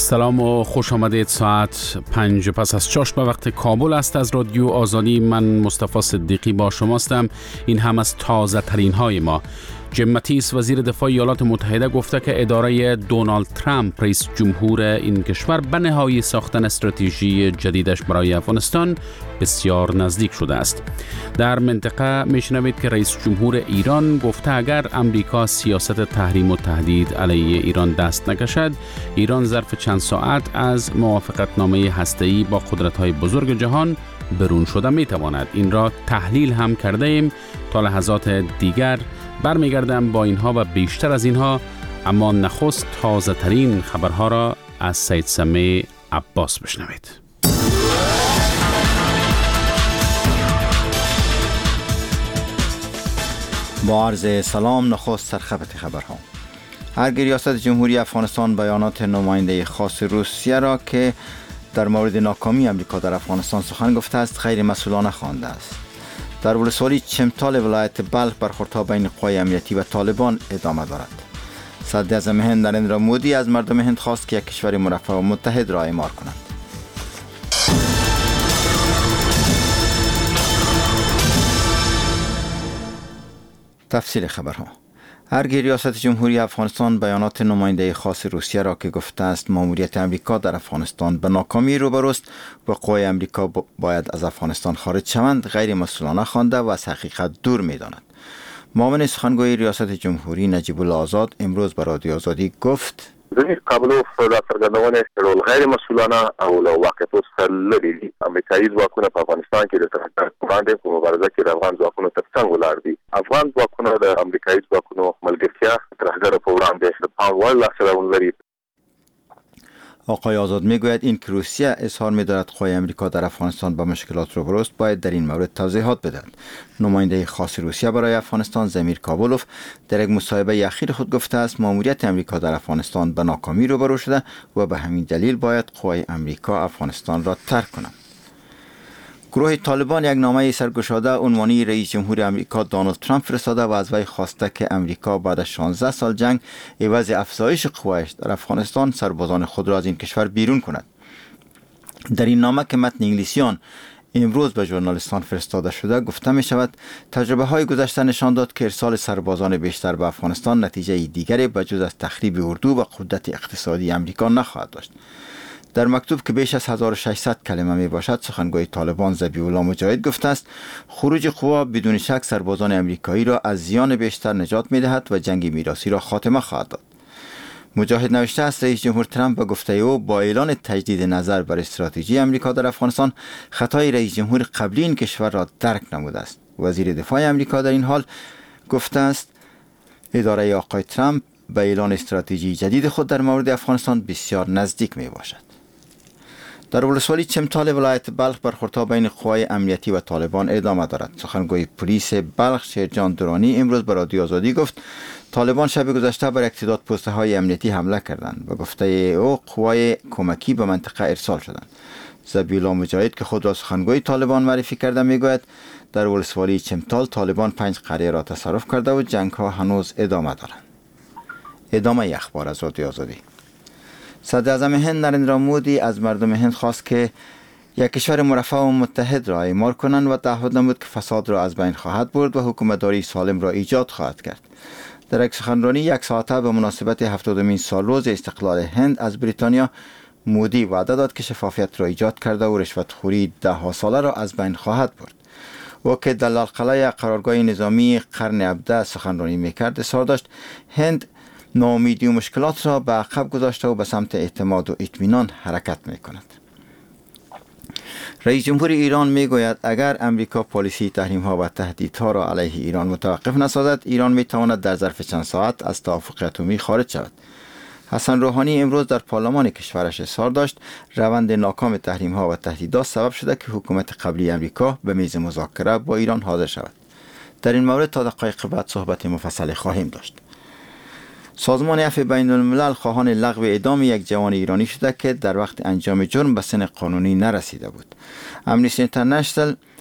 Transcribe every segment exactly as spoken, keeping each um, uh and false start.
سلام و خوش آمدید. ساعت پنج پس از چاشت به وقت کابل است. از رادیو آزادی من مصطفی صدیقی با شماستم. این هم از تازه ترین های ما. جیم ماتیس وزیر دفاع ایالات متحده گفته که اداره دونالد ترامپ رئیس جمهور این کشور به نهایی ساختن استراتژی جدیدش برای افغانستان بسیار نزدیک شده است. در منطقه میشنوید که رئیس جمهور ایران گفته اگر امریکا سیاست تحریم و تهدید علیه ایران دست نکشد، ایران ظرف چند ساعت از موافقتنامه هسته‌ای با قدرت‌های بزرگ جهان برون شده میتواند. این را تحلیل هم کرده ایم. تا لحظات دیگر برمیگردم با اینها و بیشتر از اینها، اما نخست تازه ترین خبرها را از سید سمیع عباس بشنوید. با عرض سلام، نخست سرخط خبرها. هرگاه ریاست جمهوری افغانستان بیانات نماینده خاص روسیه را که در مورد ناکامی امریکا در افغانستان سخن گفته است غیر مسئولانه خوانده است. در ولسوالی چمتال ولایت بلخ برخوردها بین قوای امنیتی و طالبان ادامه دارد. صدر اعظم هند نریندرا مودی از مردم هند خواست که یک کشور مرفه و متحد را اعمار کنند. تفصیل خبرها. هرگاه ریاست جمهوری افغانستان بیانات نماینده خاص روسیه را که گفته است ماموریت امریکا در افغانستان به ناکامی روبروست و قوای امریکا باید از افغانستان خارج شوند غیر مسئولانه خوانده و از حقیقت دور می‌داند. معاون سخنگوی ریاست جمهوری نجیب الله آزاد امروز به رادیو آزادی گفت: ځینې قابلو دا څرګندونه ډول غیر مسئولانه او له واقعیتو څخه لرې دي. امریکایي ځواکونه په افغانستان کې د ترهګر وړاندې په مبارزه کې د افغان ځواکونو تر څنګ ولاړ دي. افغان ځواکونه د امریکایي ځواکونو ملګرتیا ترهګر په وړاندې د پام وړ لاسته راوړنې لري. آقای آزاد میگوید این که روسیه اظهار می‌دارد قوای امریکا در افغانستان با مشکلات روبروست باید در این مورد توضیحات بدهد. نماینده خاص روسیه برای افغانستان زمیر کابولوف در یک مصاحبه اخیر خود گفته است ماموریت امریکا در افغانستان به ناکامی روبرو شده و به همین دلیل باید قوای امریکا افغانستان را ترک کنند. گروه طالبان یک نامه سرگشاده عنوانی رئیس جمهور امریکا دونالد ترامپ فرستاده و از وی خواسته که امریکا بعد از شانزده سال جنگ عوض افزایش قوایش در افغانستان سربازان خود را از این کشور بیرون کند. در این نامه که متن انگلیسی آن امروز به ژورنالیستان فرستاده شده گفته می شود تجربه های گذشته نشان داد که ارسال سربازان بیشتر به افغانستان نتیجه دیگری بجز از تخریب اردو و قدرت اقتصادی امریکا نخواهد داشت. در مکتوب که بیش از هزار و ششصد کلمه می باشد سخنگوی طالبان ذبیح الله مجاهد گفته است خروج قوا بدون شک سربازان امریکایی را از زیان بیشتر نجات می دهد و جنگ میراثی را خاتمه خواهد داد. مجاهد نوشته است رئیس جمهور ترامپ به گفته او با اعلان تجدید نظر بر استراتژی امریکا در افغانستان خطای رئیس جمهور قبلی این کشور را درک نموده است. وزیر دفاع امریکا در این حال گفته است اداره آقای ترامپ به اعلان استراتژی جدید خود در مورد افغانستان بسیار نزدیک می باشد. در ولسوالی چمتال ولایت بلخ برخوردها بین قوای امنیتی و طالبان ادامه دارد. سخنگوی پلیس بلخ شیرجان درانی امروز به رادیو آزادی گفت طالبان شب گذشته بر یک تعداد پسته های امنیتی حمله کردند و گفته او قوای کمکی به منطقه ارسال شدند. ذبیح الله مجاهد که خود را سخنگوی طالبان معرفی کرده میگوید در ولسوالی چمتال طالبان پنج قریه را تصرف کرده و جنگ ها هنوز ادامه دارند. ادامه اخبار از رادیو آزادی. صدر اعظم هند نریندرا مودی از مردم هند خواست که یک کشور مرفه و متحد را اعمار کنند و تعهد نمود که فساد را از بین خواهد برد و حکومتداری سالم را ایجاد خواهد کرد. در یک سخنرانی یک ساعته به مناسبت هفتادمین سالروز استقلال هند از بریتانیا مودی وعده داد که شفافیت را ایجاد کرده و رشوتخوری ده ها ساله را از بین خواهد برد. و که در لالقلعه قرارگاه نظامی قرن هفدهم سخنرانی میکرد اظهار داشت هند ناامیدی و مشکلات را به عقب گذاشته و به سمت اعتماد و اطمینان حرکت می کند. رئیس جمهور ایران می گوید اگر امریکا پالیسی تحریم ها و تهدیدها را علیه ایران متوقف نسازد ایران می تواند در ظرف چند ساعت از توافق اتمی خارج شود. حسن روحانی امروز در پارلمان کشورش اظهار داشت روند ناکام تحریم ها و تهدیدات سبب شده که حکومت قبلی امریکا به میز مذاکره با ایران حاضر شود. در این مورد تا دقایق بعد صحبت مفصل خواهیم داشت. سازمان عفو بین الملل خواهان لغو اعدام یک جوان ایرانی شده که در وقت انجام جرم به سن قانونی نرسیده بود. امنیستی اینترنشنال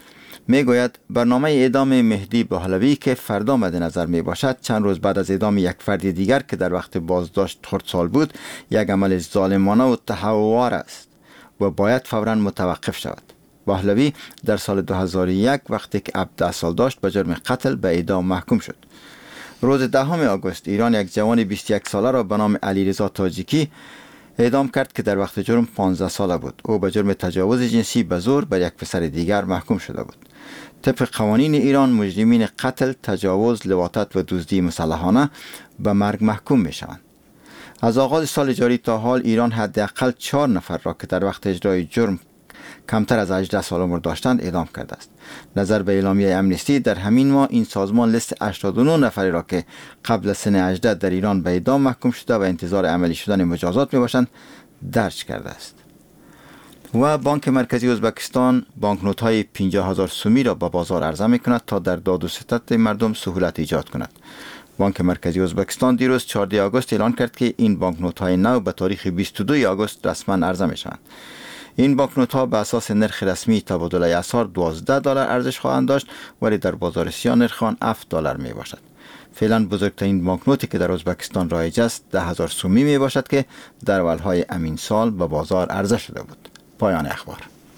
میگوید برنامه اعدام مهدی بهلوی که فردا مد نظر می باشد چند روز بعد از اعدام یک فرد دیگر که در وقت بازداشت خردسال بود یک عمل ظالمانه و تهوار است و باید فوراً متوقف شود. بهلوی در سال دو هزار و یک وقتی که هفده سال داشت به جرم قتل به اعدام محکوم شد. روز دهم آگوست ایران یک جوان بیست و یک ساله را به نام علیرضا تاجیکی اعدام کرد که در وقت جرم پانزده ساله بود. او به جرم تجاوز جنسی به زور بر یک پسر دیگر محکوم شده بود. طبق قوانین ایران مجرمین قتل، تجاوز، لواطت و دزدی مسلحانه به مرگ محکوم می شوند. از آغاز سال جاری تا حال ایران حداقل چهار نفر را که در وقت اجرای جرم کمتر از هجده سال عمر داشتند اعدام کرده است. نظر به اعلامیه امنستی در همین ماه این سازمان لیست هشتاد و نه نفری را که قبل از سن هجده در ایران به اعدام محکوم شده و انتظار عملی شدن مجازات می باشند درج کرده است. و بانک مرکزی ازبکستان بانکنوت های پنجاه هزار سومی را به بازار عرضه می کند تا در داد و ستد مردم سهولت ایجاد کند. بانک مرکزی ازبکستان دیروز چهاردهم آگوست اعلان کرد که این بانکنوت های نو به تاریخ بیست و دوم آگوست رسما عرضه می شوند. این بانکنوت ها به اساس نرخ رسمی تبادله اسعار دوازده دلار ارزش خواهند داشت، ولی در بازار سیاه نرخ آن هفت دلار می باشد. فعلا بزرگترین بانکنوتی که در ازبکستان رایج است ده هزار سومی می باشد که در اولهای امین سال به بازار عرضه شده بود. پایان اخبار.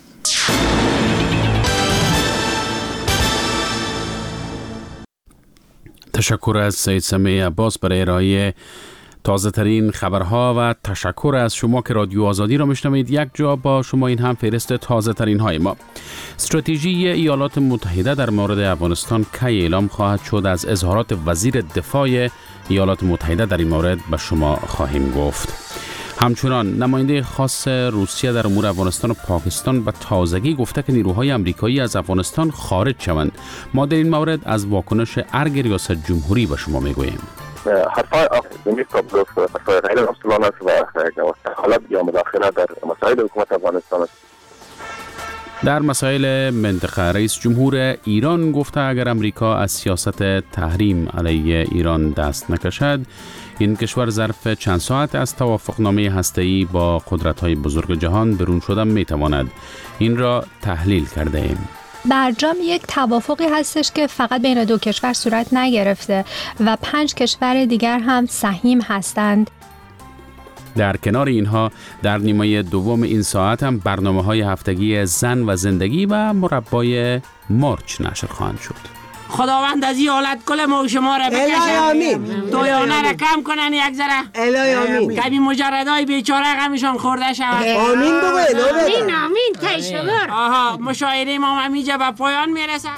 تشکر از سید سمیع عباس برای ارائه تازه ترین خبرها و تشکر از شما که رادیو آزادی را میشنوید. یک جا با شما این هم فهرست تازه ترین های ما. استراتژی ایالات متحده در مورد افغانستان کی اعلام خواهد شد؟ از اظهارات وزیر دفاع ایالات متحده در این مورد به شما خواهیم گفت. همچنان نماینده خاص روسیه در امور افغانستان و پاکستان به تازگی گفته که نیروهای آمریکایی از افغانستان خارج شوند. ما در این مورد از واکنش ارگ ریاست جمهوری به شما میگوییم. حرفای آقای کابلوف حرفای غیر مسئولانه است و دخالت یا مداخله در مسائل حکومت افغانستان است. در مسائل منطقه رئیس جمهور ایران گفته اگر امریکا از سیاست تحریم علیه ایران دست نکشد، این کشور ظرف چند ساعت از توافقنامه هسته‌ای با قدرت‌های بزرگ جهان برون شدن می‌تواند. این را تحلیل کرده ایم. برجام یک توافقی هستش که فقط بین دو کشور صورت نگرفته و پنج کشور دیگر هم سهیم هستند. در کنار اینها در نیمه دوم این ساعت هم برنامه‌های هفتگی زن و زندگی و مربای مرچ نشر خواهند شد. خداوند از این حالت کل ما و شما را بکشه، دویانه را کم کنن یک ذره، الهی آمین. کمی مجردای بیچاره غمشان خورده شود. آمین بگو الهی. آمین آمین تشکر. آها مشاهده ما همیجا به پایان میرسه.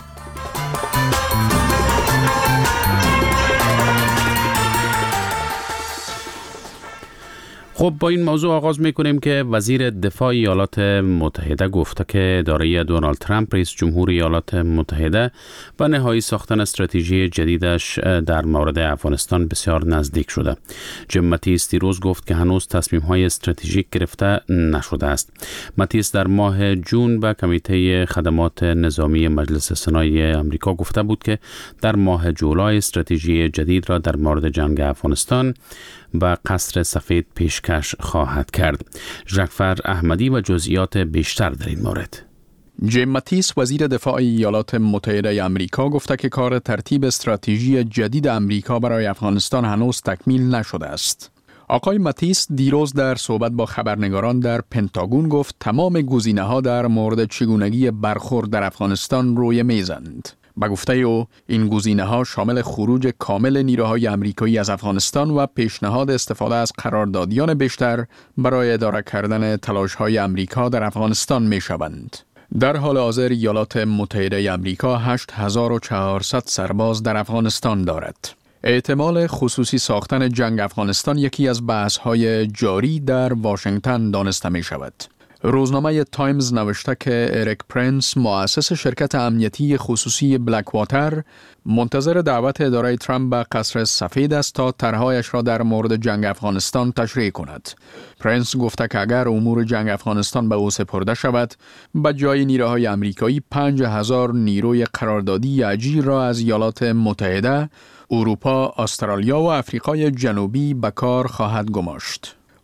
خب با این موضوع آغاز میکنیم که وزیر دفاع ایالات متحده گفته که اداره دونالد ترامپ رئیس جمهور ایالات متحده و نهایی ساختن استراتژی جدیدش در مورد افغانستان بسیار نزدیک شده. جیم ماتیس دیروز گفت که هنوز تصمیم‌های استراتژیک گرفته نشده است. ماتیس در ماه جون به کمیته خدمات نظامی مجلس سنای آمریکا گفته بود که در ماه جولای استراتژی جدید را در مورد جنگ افغانستان و قصر سفید پیشکش خواهد کرد. ژاکفر احمدی و جزئیات بیشتر در این مورد. جیم ماتیس وزیر دفاع ایالات متحده آمریکا گفته که کار ترتیب استراتژی جدید آمریکا برای افغانستان هنوز تکمیل نشده است. آقای ماتیس دیروز در صحبت با خبرنگاران در پنتاگون گفت تمام گزینه‌ها در مورد چگونگی برخورد در افغانستان روی میزند. با گفته او این گزینه‌ها شامل خروج کامل نیروهای آمریکایی از افغانستان و پیشنهاد استفاده از قراردادیان بیشتر برای اداره کردن تلاش‌های آمریکا در افغانستان می‌شوند. در حال حاضر ایالات متحده آمریکا هشت هزار و چهارصد سرباز در افغانستان دارد. احتمال خصوصی ساختن جنگ افغانستان یکی از بحث‌های جاری در واشنگتن دانسته می‌شود. روزنامه تایمز نوشته که اریک پرنس مؤسس شرکت امنیتی خصوصی بلک واتر منتظر دعوت اداره ترامپ به قصر سفید است تا طرحهایش را در مورد جنگ افغانستان تشریح کند. پرنس گفته که اگر امور جنگ افغانستان به او سپرده شود، به جای نیروهای آمریکایی پنج هزار نیروی قراردادی اجیر را از ایالات متحده، اروپا، استرالیا و آفریقای جنوبی به کار خواهد گماشت.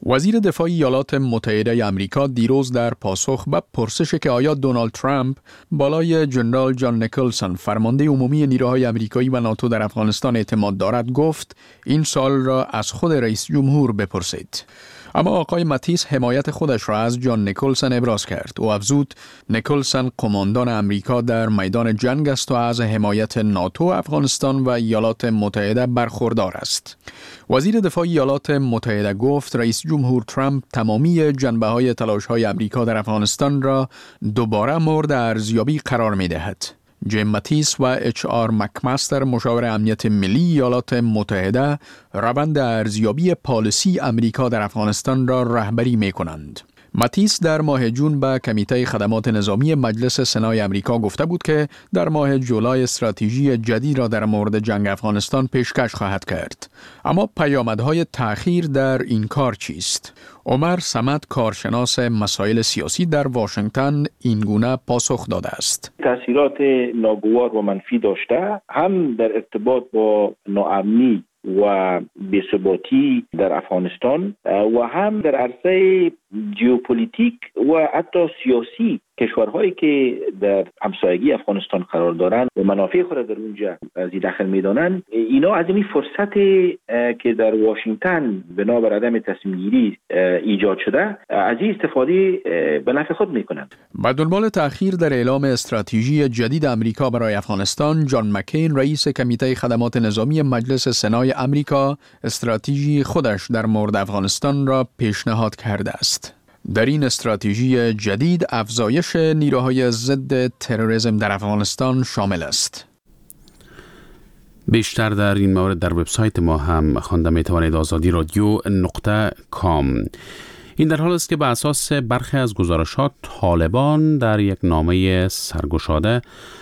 وزیر دفاع ایالات متحده آمریکا دیروز در پاسخ به پرسش که آیا دونالد ترامپ بالای جنرال جان نیکلسون فرمانده عمومی نیروهای آمریکایی و ناتو در افغانستان اعتماد دارد گفت این سوال را از خود رئیس جمهور بپرسید. اما آقای ماتیس حمایت خودش را از جان نیکلسون ابراز کرد. او افزود نیکلسون قماندان آمریکا در میدان جنگ است و از حمایت ناتو، افغانستان و ایالات متحده برخوردار است. وزیر دفاع ایالات متحده گفت رئیس جمهور ترامپ تمامی جنبه‌های تلاش‌های آمریکا در افغانستان را دوباره مورد ارزیابی قرار می‌دهد. جیم ماتیس و اچ آر مکمستر مشاور امنیت ملی ایالات متحده روند ارزیابی پالیسی آمریکا در افغانستان را رهبری می‌کنند. ماتیس در ماه جون به کمیته خدمات نظامی مجلس سنای آمریکا گفته بود که در ماه جولای استراتژی جدید را در مورد جنگ افغانستان پیشکش خواهد کرد. اما پیامدهای تأخیر در این کار چیست؟ عمر صمد کارشناس مسائل سیاسی در واشنگتن این گونه پاسخ داده است. تأثیرات ناگوار و منفی داشته، هم در ارتباط با ناامنی و بی‌ثباتی در افغانستان و هم در عرصه ژئوپلیتیک و حتی سیاسی کشورهایی که در همسایگی افغانستان قرار دارند و منافع خود در اونجا از داخل میدانند، اینا از این فرصت که در واشنگتن بنابر عدم تصمیم گیری ایجاد شده از این استفاده به نفع خود میکنند. با دنبال تأخیر در اعلام استراتژی جدید آمریکا برای افغانستان، جان مکین رئیس کمیته خدمات نظامی مجلس سنای آمریکا استراتژی خودش در مورد افغانستان را پیشنهاد کرده است. در این استراتژی جدید افزایش نیروهای ضد تروریسم در افغانستان شامل است. بیشتر در این مورد در وبسایت ما هم خوانده می‌توانید آزادی رادیو نقطه کام. این در حال است که به اساس برخی از گزارشات طالبان در یک نامه سرگشاده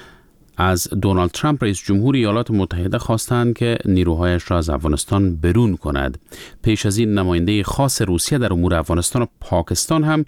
از دونالد ترامپ رئیس جمهور ایالات متحده خواستند که نیروهایش را از افغانستان برون کند. پیش از این نماینده خاص روسیه در امور افغانستان و پاکستان هم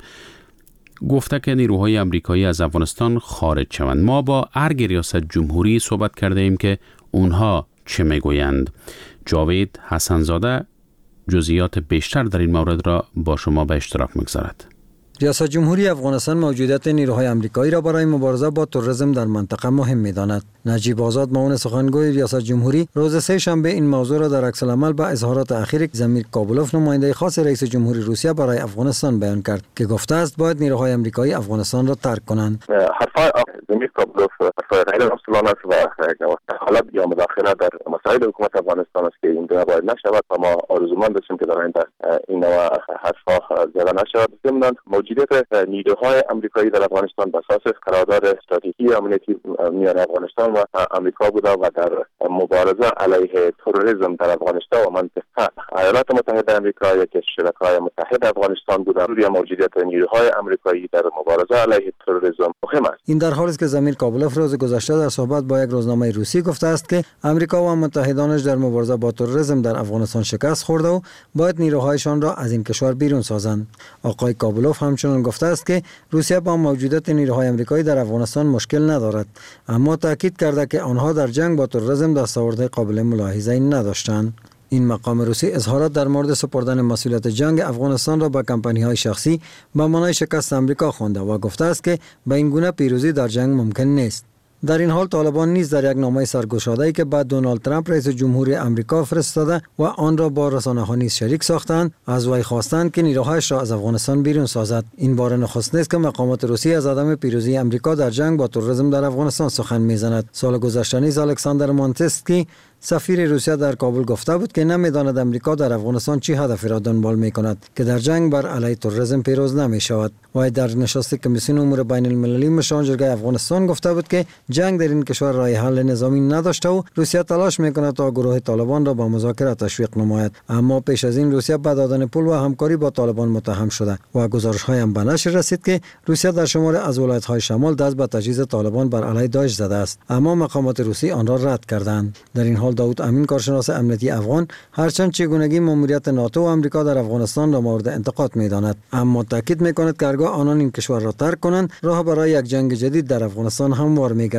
گفته که نیروهای آمریکایی از افغانستان خارج شوند. ما با ارگ ریاست جمهوری صحبت کرده ایم که اونها چه میگویند. جاوید حسنزاده جزئیات بیشتر در این مورد را با شما به اشتراک می‌گذارد. ریاست جمهوری افغانستان موجودیت نیروهای آمریکایی را برای مبارزه با تروریسم در منطقه مهم می‌داند. نجیب آزاد معاون سخنگوی ریاست جمهوری روز سه شنبه این موضوع را در عکس‌العمل با اظهارات اخیر زمیر کابولوف نماینده خاص رئیس جمهوری روسیه برای افغانستان بیان کرد که گفته است باید نیروهای آمریکایی افغانستان را ترک کنند. حرفای زمیر کابولوف حرفای غیر مسئولانه است و دخالت یا مداخله در مسائل حکومت افغانستان است که این دیگر باید نشود و ما آرزومند هستیم که در آینده این نوع حرفها زده نشود. ضمن موجودیت نیروهای آمریکایی در افغانستان به اساس قرارداد استراتژی امنیتی میان افغانستان و آمریکا بوده و در مبارزه علیه تروریسم در افغانستان و منطقه ایالات متحده آمریکا یکی از شرکای متحد افغانستان بوده. روی موجودیت نیروهای آمریکایی در مبارزه علیه تروریسم مهم است. این در حالی است که زمیر کابولوف روز گذشته در صحبت با یک روزنامه روسی گفته است که آمریکا و متحدانش در مبارزه با تروریسم در افغانستان شکست خورده و باید نیروهایشان را از این کشور بیرون سازند. آقای کابولوف همچنین گفته است که روسیه با موجودیت نیروهای آمریکایی در افغانستان مشکل ندارد، اما تاکید کرده که آنها در جنگ با تروریسم دستاورد قابل ملاحظه‌ای نداشتند. این مقام روسی اظهارات در مورد سپردن مسئولیت جنگ افغانستان را به کمپانی‌های شخصی به معنای شکست آمریکا خوانده و گفته است که به این گونه پیروزی در جنگ ممکن نیست. در این حال طالبان نیز در یک نامه سرگشاده‌ای که بعد دونالد ترامپ رئیس جمهوری آمریکا فرستاده و آن را با رسانه‌ها نیز شریک ساختند، از وی خواستند که نیروهایش را از افغانستان بیرون سازد. این بار نخست نیست که مقامات روسی از عدم پیروزی آمریکا در جنگ با تروریسم در افغانستان سخن می‌زند. سال گذشته نیز الکساندر مانتسکی سفیر روسیه در کابل گفته بود که نمی‌داند آمریکا در افغانستان چه هدفی را دنبال می‌کند که در جنگ بر علیه تروریسم پیروز نمی‌شود. و در نشست کمیسیون امور بین المللی مشاوران جرگه افغانستان گفته بود که جنگ در این کشور راه حل نظامی نداشته و روسیه تلاش می‌کند تا گروه طالبان را با مذاکره تشویق نماید. اما پیش از این روسیه به دادن پول و همکاری با طالبان متهم شده و گزارش‌های هم به نشر رسید که روسیه در شمار از ولایت‌های شمال دست به تجهیز طالبان بر علیه داعش زده است، اما مقامات روسی آن را رد کردند. در این حال داود امین کارشناس امنیتی افغان هرچند چگونگی ماموریت ناتو و آمریکا در افغانستان را مورد انتقاد می‌داند، اما تاکید می‌کند که هرگاه آنان این کشور را ترک کنند راه برای یک جنگ جدید در افغانستان هموار می‌گردد.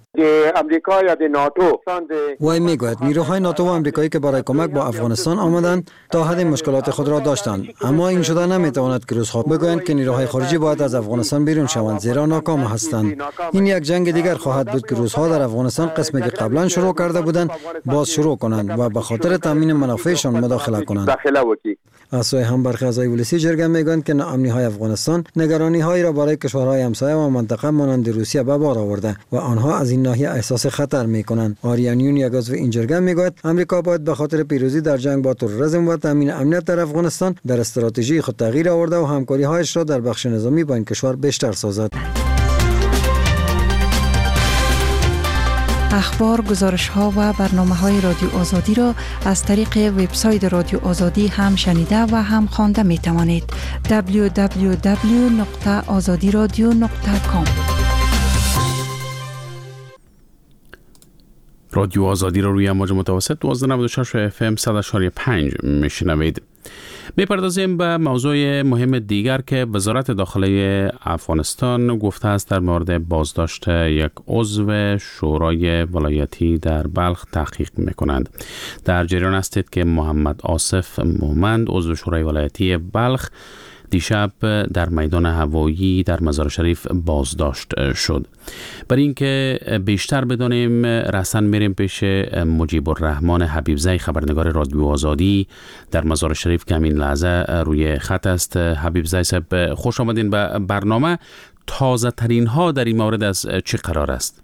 امریکا یا ناتو. وی میگوید نیروهای ناتو و آمریکایی که برای کمک با افغانستان آمدند تا حد مشکلات خود را داشتند، اما این شده نمیتواند که روزها بگویند که نیروهای خارجی باید از افغانستان بیرون شوند، زیرا ناکام هستند. این یک جنگ دیگر خواهد بود که روزها در افغانستان قسمی که قبلا شروع کرده بودند باز شروع کنند و به خاطر تامین منافعشان مداخله کنند. از سوی هم برخی اعضای ولسی جرگه میگویند که ناامنی های افغانستان نگرانی هایی را برای کشورهای همسایه و منطقه مانند روسیه به بار آورده و آنها از این ناحیه احساس خطر میکنند. آریانیون یک عضو این جرگه میگوید آمریکا باید به خاطر پیروزی در جنگ با تروریسم و تامین امنیت در افغانستان در استراتژی خود تغییر آورده و همکاری هایش را در بخش نظامی با این کشور بیشتر سازد. اخبار، گزارش‌ها و برنامه‌های رادیو آزادی را از طریق وبسایت رادیو آزادی هم شنیده و هم خوانده می‌توانید. دبلیو دبلیو دبلیو نقطه آزادی رادیو نقطه کام. رادیو آزادی را روی امواج متوسط دوازده ممیز و شش اف ام صد و چهار و پنج میشنوید. میپردازیم به موضوع مهم دیگر که وزارت داخله افغانستان گفته است در مورد بازداشت یک عضو شورای ولایتی در بلخ تحقیق میکنند. در جریان هستید که محمد آصف مومند عضو شورای ولایتی بلخ دیشب در میدان هوایی در مزار شریف بازداشت شد. برای اینکه بیشتر بدانیم رسن میریم پیش مجیب الرحمن حبیبزی خبرنگار رادیو آزادی در مزار شریف که همین لحظه روی خط است. حبیبزی صاحب خوش آمدین به برنامه. تازه ترین ها در این مورد از چه قرار است؟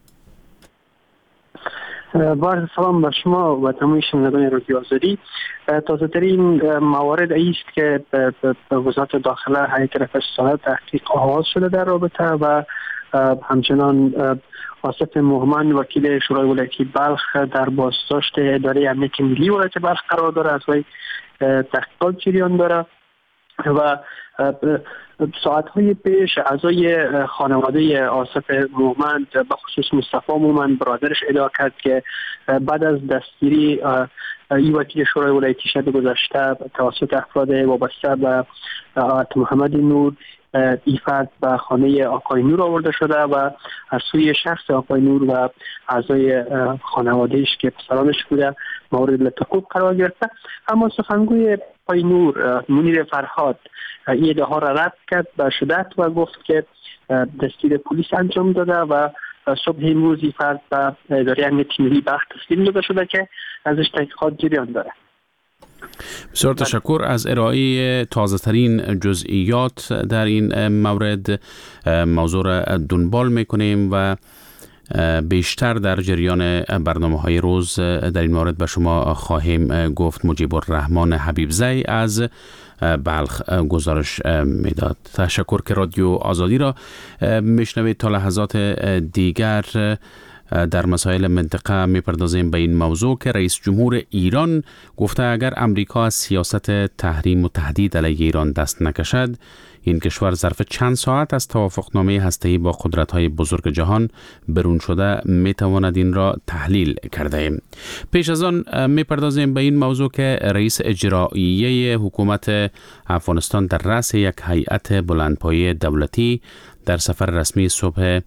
با سلام به شما و تمام شنوندگان رادیو آزادی. تازه ترین موارد است که به وزارت داخله هیئت رفع تحقیق آغاز شده در رابطه و همچنان آصف مومند وکیل شورای ولایتی بلخ در بازداشت اداره امنیت ملی ولایت بلخ قرار داره، از وی تحقیقات جریان داره و ساعت‌های پیش اعضای خانواده آصف مومند به خصوص مصطفی مومند برادرش ادعا کرد که بعد از دستگیری این وکیل شورای ولایتی شب گذشته توسط افراد وابسته به محمد نور این فرد به خانه آقای نور آورده شده و از سوی شخص آقای نور و اعضای خانوادهش که پسرانش بوده مورد التقاط قرار گرفته. اما سخنگوی آقای نور منیر فرهاد این ادعا ها را رد کرد به شدت و گفت که دستگیر پلیس انجام داده و صبح امروز این فرد به اداره امنیت ملی بلخ تسلیم داده شده که ازش تحقیقات جریان داره. بسیار تشکر از ارائه تازه ترین جزئیات در این مورد. موضوع را دنبال میکنیم و بیشتر در جریان برنامه های روز در این مورد به شما خواهیم گفت. مجیب الرحمن حبیبزی از بلخ گزارش میداد. تشکر که رادیو آزادی را میشنوید. تا لحظات دیگر در مسائل منطقه میپردازیم به این موضوع که رئیس جمهور ایران گفته اگر امریکا از سیاست تحریم و تهدید علیه ایران دست نکشد، این کشور ظرف چند ساعت از توافقنامه هسته‌ای با قدرت‌های بزرگ جهان برون شده میتواند این را تحلیل کرده. پیش از آن میپردازیم به این موضوع که رئیس اجراییه حکومت افغانستان در رأس یک هیئت بلندپایه دولتی در سفر رسمی صبح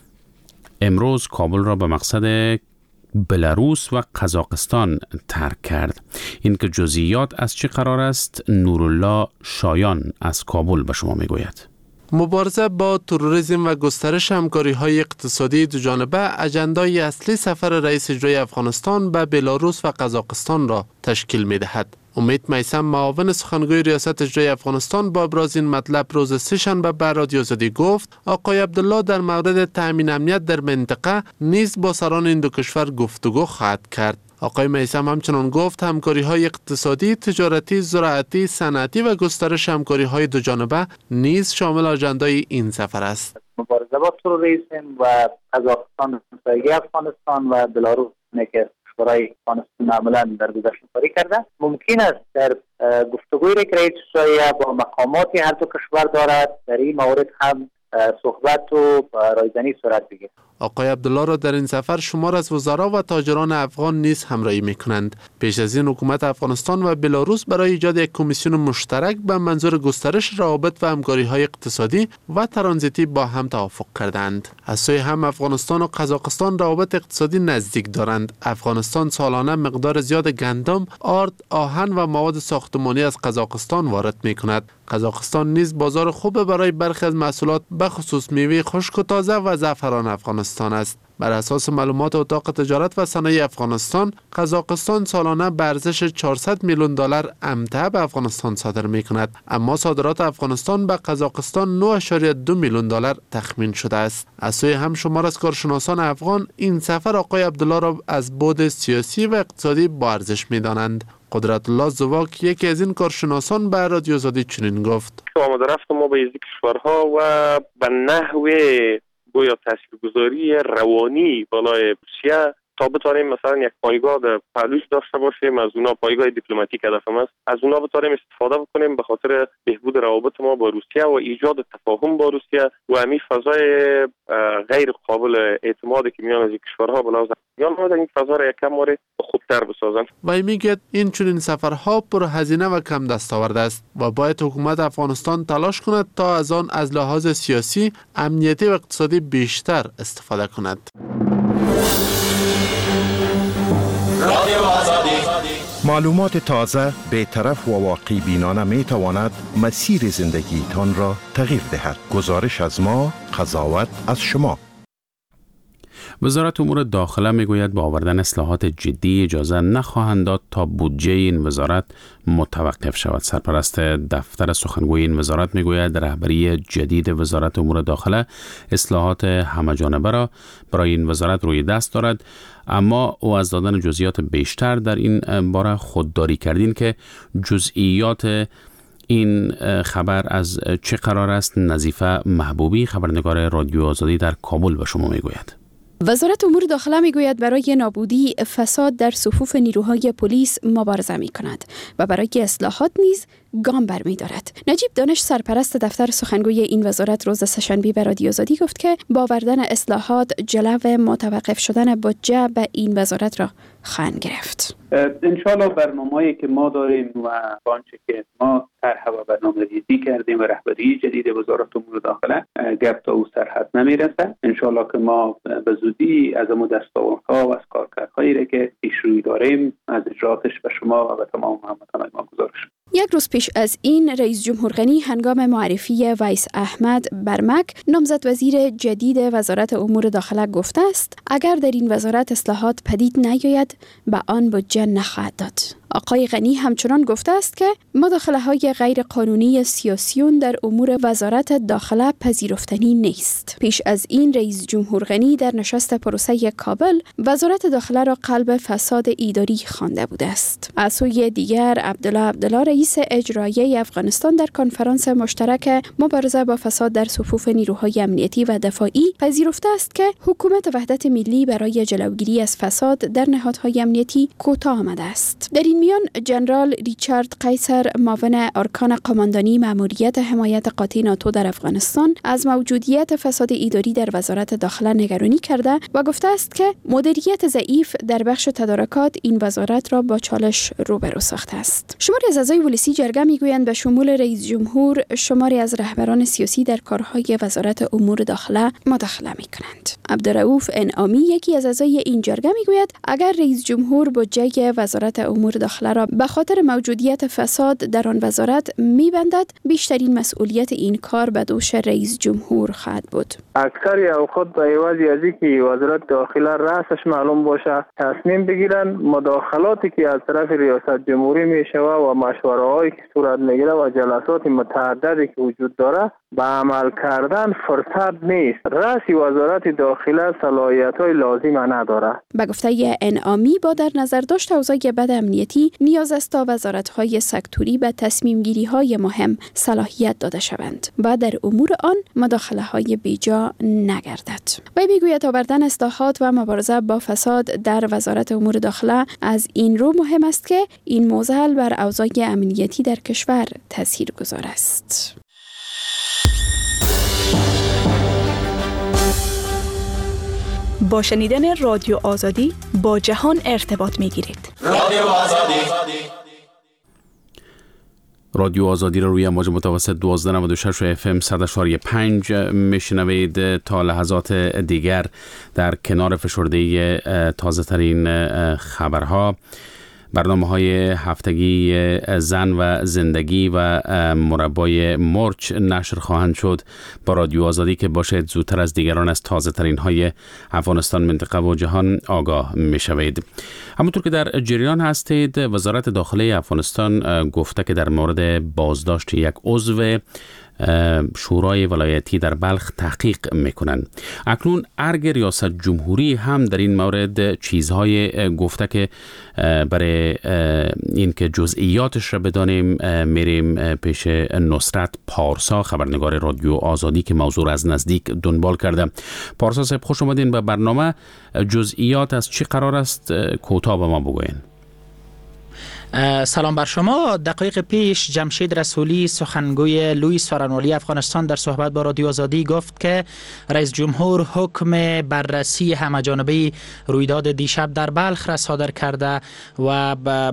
امروز کابل را به مقصد بلاروس و قزاقستان ترک کرد. این که جزئیات از چه قرار است نورالله شایان از کابل به شما میگوید. مبارزه با تروریسم و گسترش همکاری‌های اقتصادی دوجانبه اجندای اصلی سفر رئیس اجرایی افغانستان به بلاروس و قزاقستان را تشکیل می‌دهد. امید میثم معاون سخنگوی ریاست اجرایی افغانستان با ابراز این مطلب روز سه‌شنبه به رادیو آزادی گفت آقای عبدالله در مورد تأمین امنیت در منطقه نیز با سران این دو کشور گفتگو خواهد کرد. آقای میثم همچنان گفت همکاری‌های اقتصادی، تجارتی، زراعتی، صنعتی و گسترش همکاری‌های دوجانبه نیز شامل اجندای این سفر است. مبارزه با تروریسم و قزاقستان همسایه افغانستان و بلاروس که برای افغانستان معمولا در گذشته کاری کرده، ممکن است در گفتگویی که رئیس اجرایی با مقامات هر دو کشور دارد در این مورد هم صحبت و رایزنی صورت بگیرد. آقای عبدالله را در این سفر شمار از وزرا و تاجران افغان نیز همراهی می‌کنند. پیش از این حکومت افغانستان و بلاروس برای ایجاد یک کمیسیون مشترک به منظور گسترش روابط و همکاری‌های اقتصادی و ترانزیتی با هم توافق کردند. از سوی هم افغانستان و قزاقستان روابط اقتصادی نزدیک دارند. افغانستان سالانه مقدار زیاد گندم، آرد، آهن و مواد ساختمانی از قزاقستان وارد می‌کند. قزاقستان نیز بازار خوب برای برخی از محصولات به خصوص میوه خشک و تازه و زعفران افغانستان است. بر اساس معلومات اتاق تجارت و صنایع افغانستان، قزاقستان سالانه به ارزش چهارصد میلیون دلار امتع به افغانستان صادر می کند، اما صادرات افغانستان به قزاقستان نه و دو میلیون دلار تخمین شده است. از سوی هم شمار از کارشناسان افغان این سفر آقای عبدالله را از بعد سیاسی و اقتصادی با ارزش می دانند. قدرت الله زواک یکی از این کارشناسان به رادیو آزادی چنین گفت: آمده رفت ما به یزدی کشورها و به نحو گویا تاثیرگذاری روانی بالای روسیه تا بتوانیم مثلا یک پایگاه در پهلوش داشته باشیم، از اونا پایگاه دیپلماتیک هدفم است، از اونا بتوانیم استفاده بکنیم به خاطر بهبود روابط ما با روسیه و ایجاد تفاهم با روسیه و همین فضای غیر قابل اعتمادی که میان از این کشورها به لحاظ میان ما این فضا را یکم مورد خوبتر بسازن. و میگه این چنین سفرها پر هزینه و کم دستاورد است و باید حکومت افغانستان تلاش کند تا از آن از لحاظ سیاسی، امنیتی و اقتصادی بیشتر استفاده کند. معلومات تازه، بی‌طرف و واقعی بینانه می تواند مسیر زندگیتان را تغییر دهد. گزارش از ما، قضاوت از شما. وزارت امور داخله میگوید با آوردن اصلاحات جدی اجازه نخواهند داد تا بودجه این وزارت متوقف شود. سرپرست دفتر سخنگوی این وزارت میگوید رهبری جدید وزارت امور داخله اصلاحات همه‌جانبه را برای این وزارت روی دست دارد، اما او از دادن جزئیات بیشتر در این باره خودداری کردین که جزئیات این خبر از چه قرار است. نظیفه محبوبی خبرنگار رادیو آزادی در کابل به شما میگوید. وزارت امور داخله میگوید برای نابودی فساد در صفوف نیروهای پلیس مبارزه می کند و برای اصلاحات نیز گام برمی دارد. نجیب دانش سرپرست دفتر سخنگوی این وزارت روز سه‌شنبه به رادیو آزادی گفت که با آوردن اصلاحات جلو متوقف شدن بودجه به این وزارت را خواهند گرفت. انشالله برنامه‌ای که ما داریم و آنچه که ما طرح و برنامه‌ریزی کردیم و رهبری جدید وزارت امور داخله گپ تا او سرحد نمیرسه. انشالله که ما به زودی از امو دستاوردها و از کارکردهایی که پیش روی داریم از اجراتش به شما و به تمام هموطنان ما گزارش. یک روز پیش از این رئیس جمهور غنی هنگام معرفی ویس احمد برمک نامزد وزیر جدید وزارت امور داخله گفته است اگر در این وزارت اصلاحات پدید نیاید به آن بودجه نخواهد داد. آقای غنی همچنان گفته است که مداخله های غیر قانونی سیاسیون در امور وزارت داخله پذیرفتنی نیست. پیش از این رئیس جمهور غنی در نشست پروسه کابل وزارت داخله را قلب فساد اداری خوانده بوده است. از سوی دیگر عبدالله عبدالله رئیس اجرایی افغانستان در کنفرانس مشترک مبارزه با فساد در صفوف نیروهای امنیتی و دفاعی پذیرفته است که حکومت وحدت ملی برای جلوگیری از فساد در نهادهای امنیتی کوتاه آمده است. در این میان جنرال ریچارد قیصر معاون ارکان قماندانی مأموریت حمایت قاطع ناتو در افغانستان از موجودیت فساد اداری در وزارت داخله نگرانی کرده و گفته است که مدیریت ضعیف در بخش تدارکات این وزارت را با چالش روبرو ساخته است. شماری از اعضای ولسی جرگه میگویند به شمول رئیس جمهور شماری از رهبران سیاسی در کارهای وزارت امور داخله مداخله میکنند. عبدالرؤوف انعامی یکی از اعضای این جرگه میگوید اگر رئیس جمهور بودجه وزارت امور داخله را به خاطر موجودیت فساد در آن وزارت میبندد بیشترین مسئولیت این کار به دوش رئیس جمهور خواهد بود. اکثر اوقات به عوض از اینکه وزارت داخله رأسش معلوم باشه تصمیم بگیرن مداخلاتی که از طرف ریاست جمهوری میشه و مشوره‌هایی که صورت میگیره و جلسات متعددی که وجود داره به عمل کردن فرصت نیست. رأس وزارت داخله صلاحیت‌های لازم نداره. به گفته انعامی با در نظر داشت اوضاع بد امنیتی نیاز است تا وزارت‌های سکتوری به تصمیم‌گیری‌های مهم صلاحیت داده شوند و در امور آن مداخله‌های بیجا نگردد. وی میگوید آوردن اصلاحات و مبارزه با فساد در وزارت امور داخله از این رو مهم است که این موضوع بر اوضاع امنیتی در کشور تاثیرگذار است. با شنیدن رادیو آزادی با جهان ارتباط میگیرید. رادیو آزادی رادیو آزادی را روی موج متوسط دوازده نود و شش و اف ام صد و شش و پنج میشنوید. تا لحظات دیگر در کنار فشرده تازه ترین خبرها، برنامه های هفتگی زن و زندگی و مربای مرچ نشر خواهند شد با رادیو آزادی که باشد زودتر از دیگران از تازه ترین های افغانستان، منطقه و جهان آگاه می شوید. همونطور که در جریان هستید، وزارت داخله افغانستان گفته که در مورد بازداشت یک عضو شورای ولایتی در بلخ تحقیق میکنند. اکنون ارگ ریاست جمهوری هم در این مورد چیزهای گفته که برای این که جزئیاتش را بدانیم میریم پیش نصرت پارسا، خبرنگار رادیو آزادی که موضوع از نزدیک دنبال کرده. پارسا صاحب خوش آمدین به برنامه. جزئیات از چی قرار است کوتاه به ما بگوین. سلام بر شما. دقایق پیش جمشید رسولی سخنگوی لوی سخنرانی افغانستان در صحبت با رادیو آزادی گفت که رئیس جمهور حکم بررسی همه‌جانبه رویداد دیشب در بلخ را صادر کرده و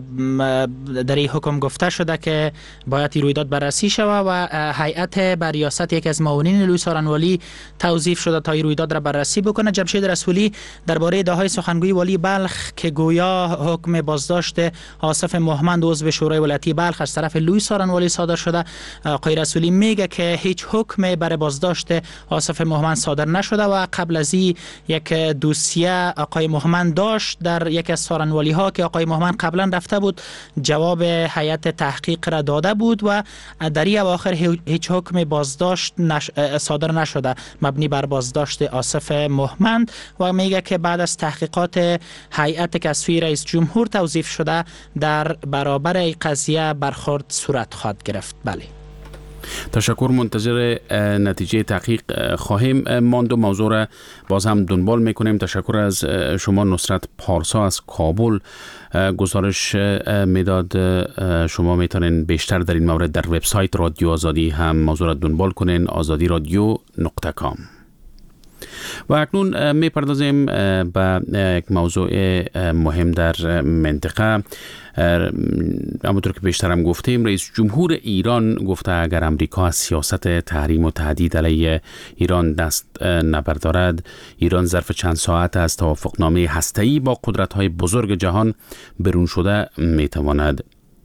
در این حکم گفته شده که باید این رویداد بررسی شود و هیئت بر ریاست یکی از معاونین لوی سخنرانی توظیف شده تا این رویداد را بررسی بکنه. جمشید رسولی درباره ادعاهای سخنگوی والی بلخ که گویا حکم بازداشت آصف مهمند عضو شورای ولایتی بلخ از طرف لوی سارنوالی صادر شده، آقای رسولی میگه که هیچ حکم برای بازداشت آصف مهمند صادر نشده و قبل از این یک دوسیه آقای مهمند داشت در یک از سارنوالی ها که آقای مهمند قبلا رفته بود، جواب هیئت تحقیق را داده بود و در این اواخر هیچ حکم بازداشت نش... صادر نشده مبنی بر بازداشت آصف مهمند و میگه که بعد از تحقیقات هیئت که از سوی رئیس جمهور توظیف شده در برابر ای قضیه برخورد صورت خواهد گرفت. بله، تشکر. منتظر نتیجه تحقیق خواهیم ماند و موضوع را باز هم دنبال میکنیم. تشکر از شما نصرت پارسا از کابل. گزارش میداد شما میتونین بیشتر در این مورد در وبسایت رادیو آزادی هم موضوع را دنبال کنین، آزادی رادیو نقطه کام. و اکنون میپردازیم به یک موضوع مهم در منطقه. همونطور که پیشتر هم گفتیم، رئیس جمهور ایران گفته اگر امریکا از سیاست تحریم و تهدید علیه ایران دست نبردارد، ایران ظرف چند ساعت از توافقنامه هسته‌ای با قدرت‌های بزرگ جهان برون شده میتواند.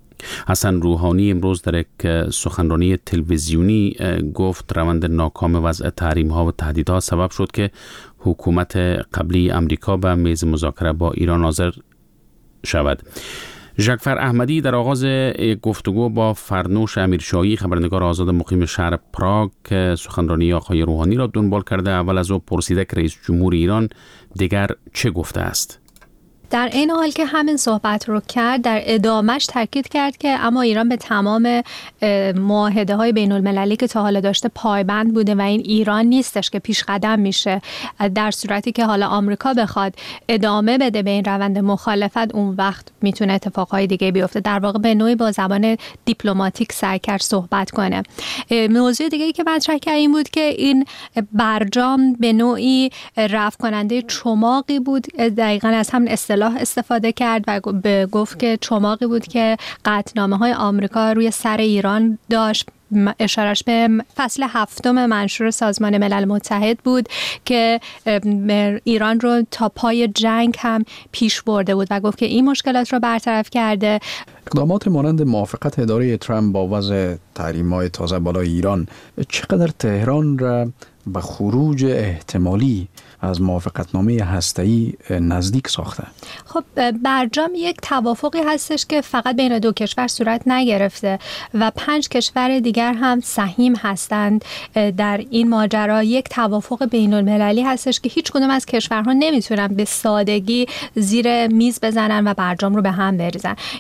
حسن روحانی امروز در یک سخنرانی تلویزیونی گفت روند ناکام وضع تحریم ها و تهدیدها سبب شد که حکومت قبلی امریکا به میز مذاکره با ایران حاضر شود. ژاکفر احمدی در آغاز یک گفتگو با فرنوش امیرشاهی، خبرنگار آزاد مقیم شهر پراگ، سخنرانی آقای روحانی را دنبال کرده. اول از او پرسیده که رئیس جمهور ایران دیگر چه گفته است. در این حال که همین صحبت رو کرد، در ادامهش تاکید کرد که اما ایران به تمام معاهده های بین المللی که تا حالا داشته پایبند بوده و این ایران نیستش که پیش قدم میشه. در صورتی که حالا آمریکا بخواد ادامه بده به این روند مخالفت، اون وقت میتونه اتفاقهای دیگه بیفته. در واقع به نوعی با زبان دیپلماتیک سعی کرد صحبت کنه. موضوع دیگه که مطرح کرد این بود که این برجام به نوعی رفع کننده چماقی بود. دقیقاً از همین اصطلاح استفاده کرد و گفت که چماقی بود که قطعنامه های آمریکا روی سر ایران داشت. اشارش به فصل هفتم منشور سازمان ملل متحد بود که ایران رو تا پای جنگ هم پیش برده بود و گفت که این مشکلات رو برطرف کرده. اقدامات مانند موافقت اداره ترامپ با وضع تحریم‌های تازه بالای ایران چقدر تهران را به خروج احتمالی از موافقتنامه هسته‌ای نزدیک ساخته؟ خب برجام یک توافقی هستش که فقط بین دو کشور صورت نگرفته و پنج کشور دیگر هم سهیم هستند در این ماجرا. یک توافق بین المللی هستش که هیچ کدوم از کشورها نمیتونن به سادگی زیر میز بزنن و برجام رو به هم بریزن. این در مورد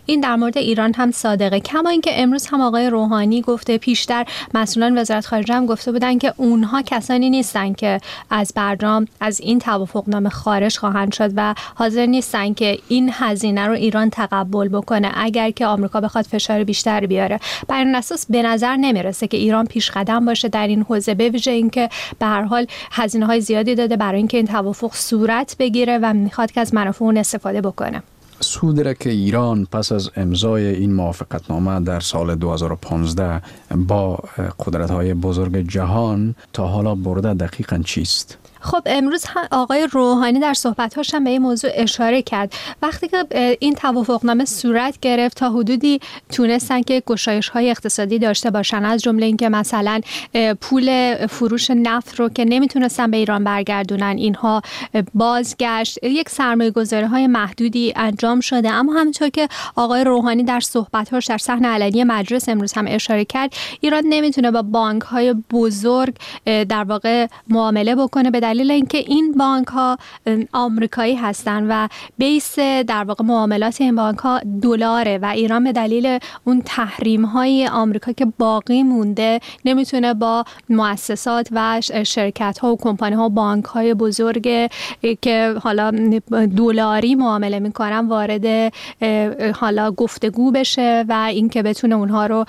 مورد ایران هم صادقه. کما اینکه امروز هم آقای روحانی گفته، پیشتر مسئولان وزارت خارجه هم گفته بودن که اونها کسانی نیستن که از برجام از این توافقنامه خارج خواهند شد و حاضر نیستن که این هزینه رو ایران تقبل بکنه اگر که آمریکا بخواد فشار بیشتر بیاره. بر این اساس به نظر نمیرسه که ایران پیش قدم باشه در این حوزه، به ویژه اینکه به هر حال هزینه‌های زیادی داده برای اینکه این توافق صورت بگیره و میخواد که از منافع اون استفاده بکنه. سود را که ایران پس از امضای این موافقتنامه در سال دو هزار و پانزده با قدرت‌های بزرگ جهان تا حالا برده دقیقاً چیست؟ خب امروز آقای روحانی در صحبت‌هاش هم به این موضوع اشاره کرد. وقتی که این توافقنامه صورت گرفت تا حدودی تونستن که گشایش‌های اقتصادی داشته باشن، از جمله اینکه مثلا پول فروش نفت رو که نمیتونستن به ایران برگردونن اینها بازگشت، یک سرمایه‌گذاری‌های محدودی انجام شده. اما همونطور که آقای روحانی در صحبت‌هاش در صحن علنی مجلس امروز هم اشاره کرد، ایران نمیتونه با بانک‌های بزرگ در واقع معامله بکنه به دلیل اینکه این بانک ها آمریکایی هستن و بیس در واقع معاملات این بانک ها دلاره و ایران به دلیل اون تحریم های آمریکا که باقی مونده نمیتونه با مؤسسات و شرکت ها و کمپانی ها و بانک های بزرگ که حالا دلاری معامله میکنن وارد حالا گفتگو بشه و اینکه بتونه اونها رو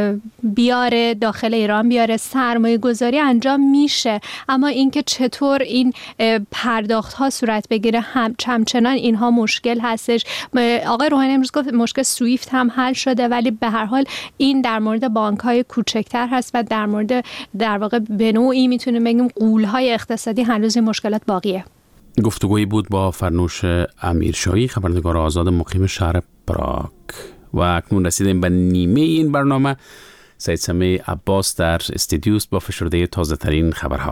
بیاره داخل ایران، بیاره سرمایه گذاری انجام میشه. اما اینکه چطور این پرداخت ها صورت بگیره هم همچنان اینها مشکل هستش. آقای روحانی امروز گفت مشکل سویفت هم حل شده، ولی به هر حال این در مورد بانک های کوچکتر هست و در مورد در واقع به نوعی میتونیم بگیم غول های اقتصادی هنوز این مشکلات باقیه. گفتگویی بود با فرنوش امیرشاهی، خبرنگار آزاد مقیم شهر پراگ. و اکنون رسیدیم به نیمه این برنامه. سید سمیع عباس در استودیوست با فشرده تازه ترین خبرها.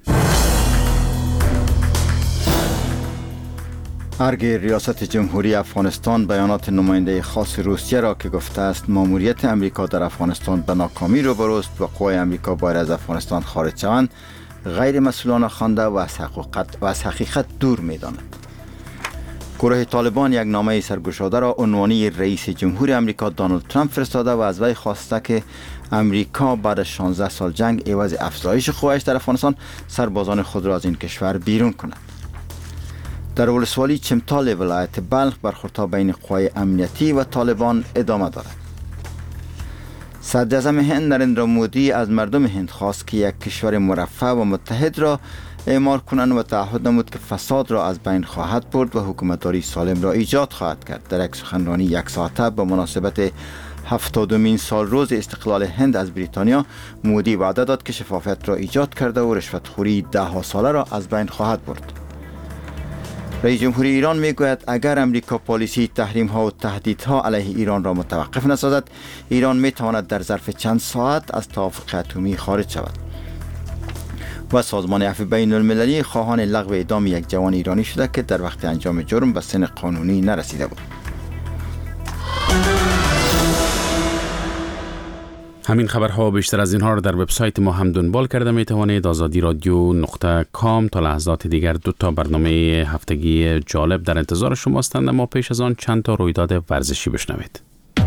ارگ ریاست جمهوری افغانستان بیانات نماینده خاص روسیه را که گفته است ماموریت امریکا در افغانستان به ناکامی روبرو است و قوای امریکا باید از افغانستان خارج شوند غیر مسئولانه خوانده و از حقیقت و از حقیقت دور می‌داند. گروه طالبان یک نامه سرگشاده را عنوانی رئیس جمهور امریکا دونالد ترامپ فرستاده و از وی خواسته که امریکا بعد از شانزده سال جنگ عوض افزایش قوایش در افغانستان سربازان خود را از این کشور بیرون کند. در ولسوالی چمتال ولایت بلخ برخوردها بین قوای امنیتی و طالبان ادامه دارد. صدر اعظم هند نریندرا مودی از مردم هند خواست که یک کشور مرفه و متحد را اعمار کنند و تعهد نمود که فساد را از بین خواهد برد و حکومتداری سالم را ایجاد خواهد کرد. در یک سخنرانی یک ساعته به مناسبت هفتادمین سال روز استقلال هند از بریتانیا، مودی وعده داد که شفافیت را ایجاد کرده و رشوتخوری ده ها ساله را از بین خواهد برد. رئیس جمهوری ایران میگوید اگر امریکا پالیسی تحریم ها و تهدیدها علیه ایران را متوقف نسازد، ایران میتواند در ظرف چند ساعت از توافق اتمی خارج شود. و سازمان عفو بین المللی خواهان لغو اعدام یک جوان ایرانی شده که در وقت انجام جرم به سن قانونی نرسیده بود. همین خبرها بیشتر از اینها را در وبسایت ما هم دنبال کرده می توانید. آزادی رادیو نقطه کام. تا لحظات دیگر دو تا برنامه هفتگی جالب در انتظار شما هستند، اما پیش از آن چند تا رویداد ورزشی بشنوید.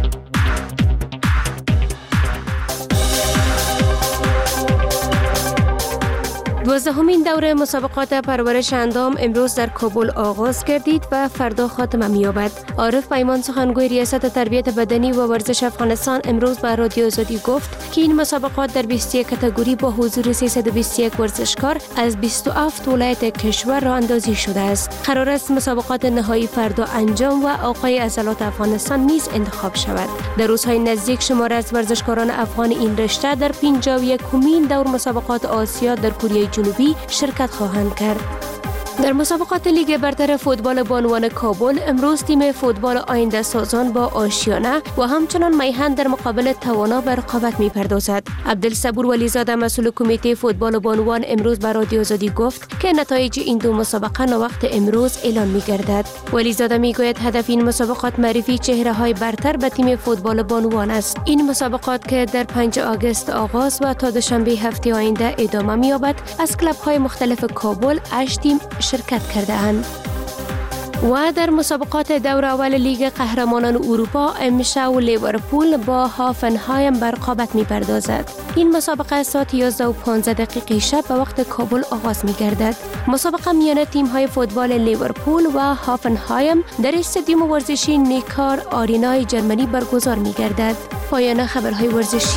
دوازدهمین دوره مسابقات پرورش اندام امروز در کابل آغاز گردید و فردا خاتمه می‌یابد. عارف پیمان سخنگوی ریاست تربیت بدنی و ورزش افغانستان امروز به رادیو آزادی گفت که این مسابقات در بیست و یک کاتگوری با حضور سیصد و بیست و یک ورزشکار از بیست و هفت ولایت کشور راه اندازی شده است. قرار است مسابقات نهایی فردا انجام و آقای عضلات افغانستان نیز انتخاب شود. در روزهای نزدیک شمار از ورزشکاران افغان این رشته در پنجاه و یکمین دور مسابقات آسیا در کره جنوبی شرکت خواهند کرد. در مسابقات لیگ برتر فوتبال بانوان کابل امروز تیم فوتبال آینده سازان با آشیانه و همچنان میهن در مقابل توانا به رقابت می‌پردازد. عبدالصبور ولیزاده مسئول کمیته فوتبال بانوان امروز به رادیو آزادی گفت که نتایج این دو مسابقه وقت امروز اعلان می‌گردد. ولیزاده می‌گوید هدف این مسابقات معرفی چهره‌های برتر به تیم فوتبال بانوان است. این مسابقات که در پنجم آگوست آغاز و تا دوشنبه هفته آینده ادامه می‌یابد از کلب‌های مختلف کابل هشت تیم شرکت کرده اند. و در مسابقات دور اول لیگ قهرمانان اروپا امشب لیورپول با هافنهایم به رقابت می‌پردازد. این مسابقه ساعت یازده و پانزده دقیقه شب به وقت کابل آغاز می‌گردد. مسابقه میان تیم‌های فوتبال لیورپول و هافنهایم در استادیوم ورزشی نیکار آرینای جرمنی برگزار می‌گردد. پایان خبرهای ورزشی.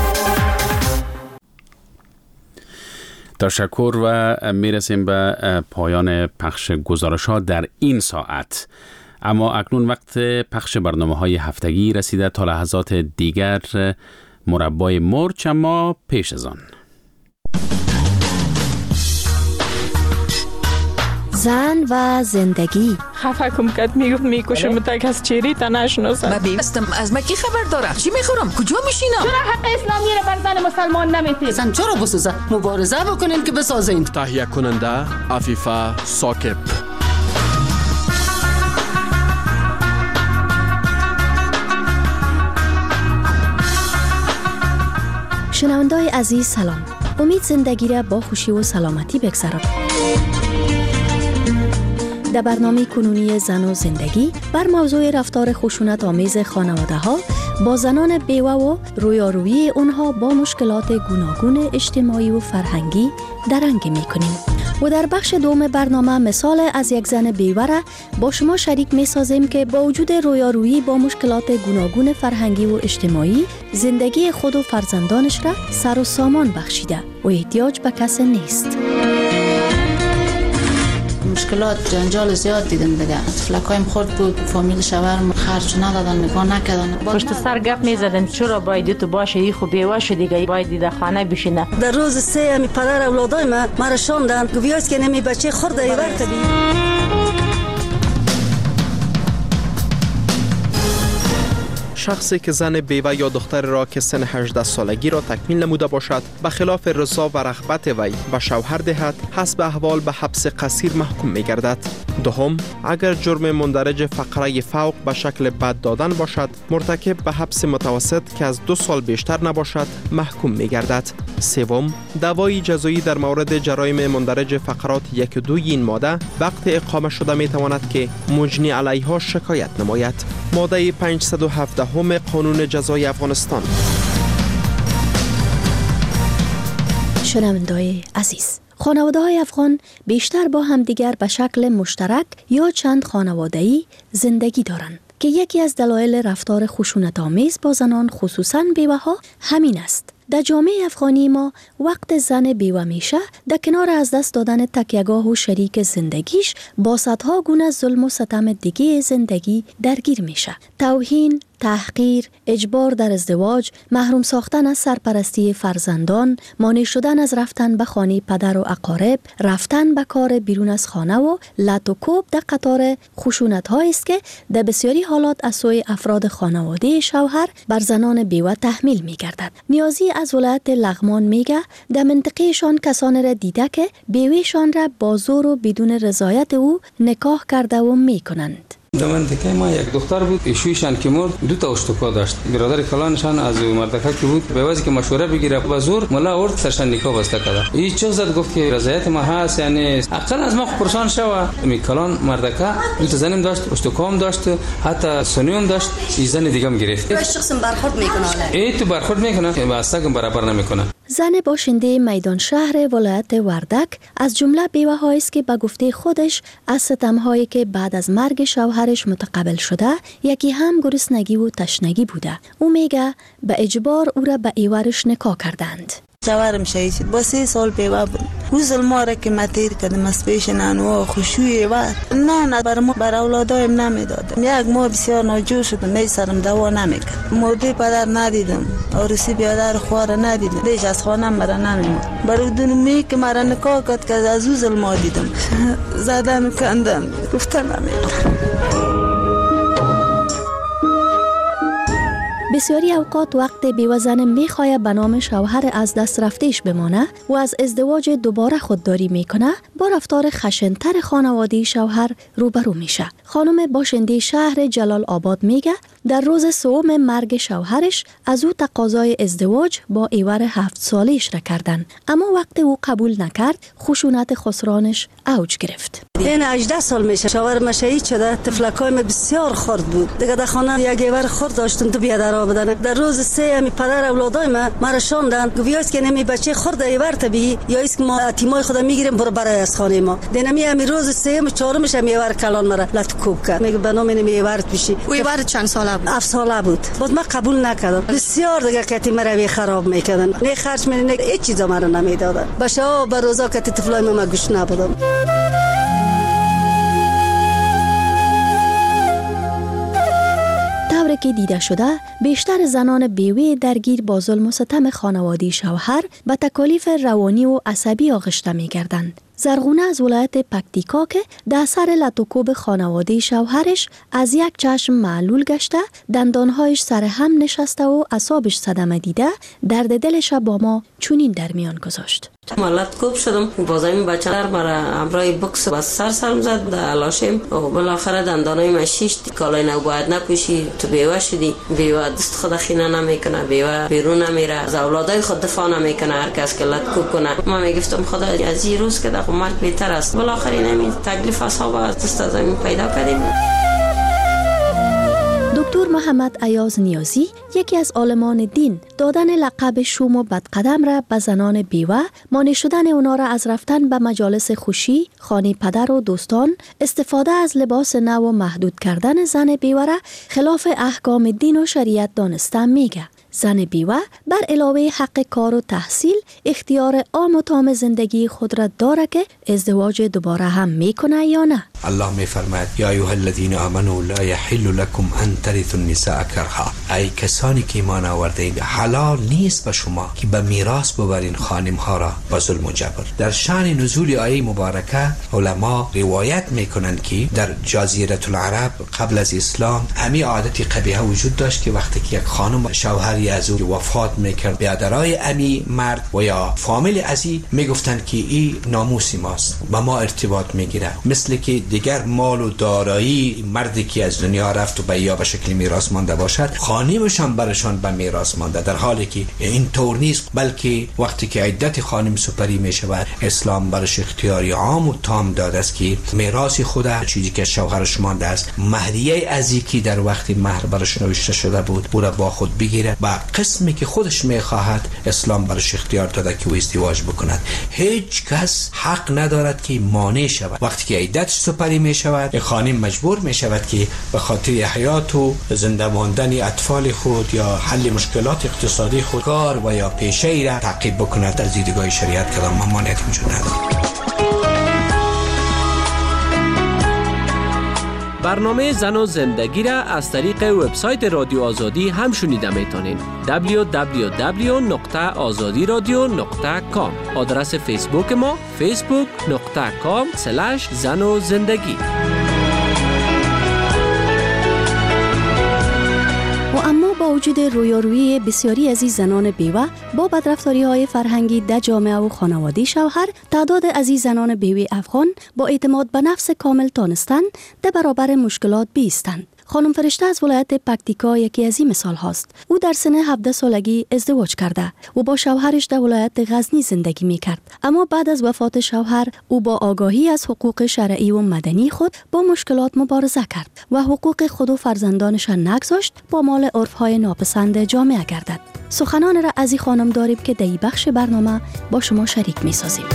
تشکر و میرسیم به پایان پخش گزارش ها در این ساعت. اما اکنون وقت پخش برنامه های هفتگی رسیده. تا لحظات دیگر مربای مرچ، اما پیش از آن زن و زندگی. خفه کم کد میگفت میکشم تک از چیری تا نشناسم. من بیستم از من کی خبر داره؟ چی میخورم؟ کجا میشینم؟ چرا حق اسلامی رو بر زن مسلمان نمیتید؟ زن چرا بسازه؟ مبارزه بکنین که بسازین. تهیه کننده عفیفه ساکب. شنوندای عزیز سلام. امید زندگی را با خوشی و سلامتی بگذرانید. در برنامه کنونی زن و زندگی بر موضوع رفتار خشونت آمیز خانواده ها با زنان بیوه و رویارویی اونها با مشکلات گوناگون اجتماعی و فرهنگی درنگ می کنیم. و در بخش دوم برنامه مثال از یک زن بیوه را با شما شریک می سازیم که با وجود رویارویی با مشکلات گوناگون فرهنگی و اجتماعی زندگی خود و فرزندانش را سر و سامان بخشیده و احتیاج به کس نیست. مشکلات جنجال زیاد دیدم دیگه. فلکایم خورد بود، فامیل شوهرم خرج ندادن، نگاه نکردن. پشت سر گپ میزدن چرا باید تو باشه، ای خوب بیوه شو دیگه، باید در خانه بشینه. در روز سه می پدر اولادای ما مرا شوندن، گویاست که نمی بچه خورده ای وقت بی. شخصی که زن بیوه یا دختر را که سن هجده سالگی را تکمیل نموده باشد به خلاف رضا و رغبت وی به شوهر دهد، حسب احوال به حبس قصیر محکوم می گردد. دوم، اگر جرم مندرج فقره فوق به شکل بد دادن باشد، مرتکب به حبس متوسط که از دو سال بیشتر نباشد محکوم می گردد. سوم، دعوای جزایی در مورد جرایم مندرج فقرات یک و دوی این ماده وقت اقامه شده می تواند که مجنی علیها شکایت نماید. ماده پانصد و هفده هم قانون جزای افغانستان. شنوندای عزیز، خانواده های افغان بیشتر با همدیگر به شکل مشترک یا چند خانواده‌ای زندگی دارند که یکی از دلایل رفتار خشونت‌آمیز با زنان خصوصاً بیوه ها همین است. در جامعه افغانی ما وقت زن بیوه میشه در کنار از دست دادن تکیه‌گاه و شریک زندگیش با صدها گونه ظلم و ستم دیگه زندگی درگیر میشه. توهین، تحقیر، اجبار در ازدواج، محروم ساختن از سرپرستی فرزندان، مانع شدن از رفتن به خانه پدر و اقارب، رفتن به کار بیرون از خانه و لط و کوب در قطار خشونت‌هایی است که در بسیاری حالات از سوی افراد خانواده شوهر بر زنان بیوه تحمیل می‌گردد. نیازی از ولایت لغمان میگه در منطقهشان کسانی را دیده که بیوهشان را با زور و بدون رضایت او نکاح کرده و میکنند. در منطقه ما یک دختر بود، ایشویشان که مرد دو تا اشتکا داشت. برادر کلانشان از مردکه که بود به واسه که مشوره بگیره با زور ملا ورد سرشان نکاح بسته کرد. این چه زد گفت که رضایت ما هست، یعنی عقل از ما پرسان شوه. می کلان مردکه دو تا زنم داشت، اشتکام داشت، حتی سنیوم داشت، این زن دیگه هم گرفت. یه شخص برخورد میکنه. ای تو برخورد میکنه که با سگم برابر نمیکنه. زن باشنده میدان شهر ولایت وردک از جمله بیوه هایی است که به گفته خودش از ستم هایی که بعد از مرگ شوهرش متقبل شده یکی هم گرسنگی و تشنگی بوده. او میگه به اجبار او را به ایوارش نکاح کردند. شوهرم شهید شد، با سه سال بیوه بود. او ظلما را که من تیر کردم از پیش نانوا خوشوی وقت نه نه بر ما بر اولادایم نمیدادم. یک ماه بسیار ناجور شدم، می سرم دوا نمیکرد. مرده پدر ندیدم، عروسی بیادر خوار ندیدم، دیش از خانه مرا نمیمد. برای دنمی که مرا نکاح کرد که از او ظلما دیدم، زدم کندم گفتم نمیدم. بسیاری اوقات وقت بیوه زن میخواه به نام شوهر از دست رفتهش بمانه و از ازدواج دوباره خودداری میکنه، با رفتار خشنتر خانواده شوهر روبرو میشه. خانم باشنده شهر جلال آباد میگه در روز سوم مرگ شوهرش از او تقاضای ازدواج با ایور هفت سالش را کردند، اما وقتی او قبول نکرد خشونت خسرانش اوج گرفت. این هجده سال میشه شوهرم شهید شده، طفلکای من بسیار خرد بود دیگه. در خانه یک ایور خرد داشتن تو بیادرها بدن. در روز سه می پدر اولادای من مرا شوندن، گویاست که نمی بچه خرد ایور تبی یا است که ما اتیمای خود میگیریم برو برای از خانه ما. دینمی همی روز سه و چهارمش می ایور کلان مرا لطکوب کرد، میگه بنام نمی ایور بشی. او ایور چند ساله بود؟ هفت ساله بود. باز ما قبول نکردم. بسیار دیگه کتی مرا خراب میکردن، نه خرج می نه هیچ چیزا مرا نمیدادن. باشه به روزا کتی طفلای ما گوش نبودم. طوری که دیده شده بیشتر زنان بیوه درگیر با ظلم و ستم خانوادی شوهر به تکالیف روانی و عصبی آغشته می گردند. زرغونه از ولایت پکتیکا که در اثر لطوکوب خانواده شوهرش از یک چشم معلول گشته، دندانهایش سر هم نشسته و اعصابش صدمه دیده، درد دلش با ما چنین در میان گذاشت. مالت کوب شدم، بازم بچه در مرا همراه بکس و سر سرم زد در علاشم و بالاخره دندانای من شیشت. کالای نو باید نپوشی، تو بیوه شدی، بیوه دست خود خینه نمیکنه، بیوه بیرون نمیره، از اولادای خود دفاع نمیکنه، هر کس که لط کوب کنه. ما میگفتم خدا از این روز که در مرگ بهتر است. بالاخره نمی تکلیف اصحاب از دست زمین پیدا کردیم. دکتر محمد ایاز نیازی یکی از عالمان دین دادن لقب شوم و بدقدم را به زنان بیوه، مانع شدن اونا را از رفتن به مجالس خوشی، خانه پدر و دوستان، استفاده از لباس نو و محدود کردن زن بیوه را خلاف احکام دین و شریعت دانسته میگه. زن بیوه بر علاوه حق کار و تحصیل اختیار عام و تام زندگی خود را داره که ازدواج دوباره هم میکنه یا نه. الله میفرماید یا ایها الذین آمنوا لا یحل لكم ان ترثوا النساء کرها. ای کسانی که ایمان آورده‌اید حلال نیست به شما که به میراث ببرین خانم ها را با ظلم و جبر. در شأن نزول آیه مبارکه علما روایت میکنند که در جزیره العرب قبل از اسلام همی عادتی قبیحه وجود داشت که وقتی که یک خانم شوهر از او وفات میکرد، بیادرای امی مرد و یا فامیل ازی میگفتند که این ناموسی ماست و ما ارتباط میگیره، مثل که دیگر مال و دارایی مردی که از دنیا رفت و به یا به شکل میراث مانده باشد خانمش هم برشان به میراث مانده، در حالی که این طور نیست، بلکه وقتی که عدت خانم سپری میشود اسلام برش اختیاری عام و تام داده است که میراث خود چیزی که شوهرش مانده است مهریه ازی که در وقتی مهر برش نوشته شده بود او را با خود بگیره و قسمی که خودش میخواهد اسلام برش اختیار داده که او ازدواج بکند. هیچ کس حق ندارد که مانع شود. وقتی که عدت سپری می شود خانم مجبور می شود که به خاطر حیات و زنده ماندن اطفال خود یا حل مشکلات اقتصادی خود کار و یا پیشه ای را تعقیب بکند. از دیدگاه شریعت کلام ممانعت وجود ندارد. برنامه زن و زندگی را از طریق وبسایت رادیو آزادی هم شنیده میتونین. دبلیو دبلیو دبلیو نقطه آزادی رادیو نقطه کام. آدرس فیسبوک ما فیسبوک نقطه کام سلش زن و زندگی. و اما با وجود رویارویی بسیاری از این زنان بیوه با بدرفتاری های فرهنگی در جامعه و خانواده شوهر، تعداد از این زنان بیوه افغان با اعتماد به نفس کامل تانستند در برابر مشکلات بیستند. خانم فرشته از ولایت پکتیکا یکی از این مثال هاست. او در سن هفده سالگی ازدواج کرده و با شوهرش در ولایت غزنی زندگی می کرد. اما بعد از وفات شوهر او با آگاهی از حقوق شرعی و مدنی خود با مشکلات مبارزه کرد و حقوق خود و فرزندانش نگذاشت با مال عرفهای ناپسند جامعه گردد. سخنان را از این خانم داریم که در این بخش برنامه با شما شریک می سازیم.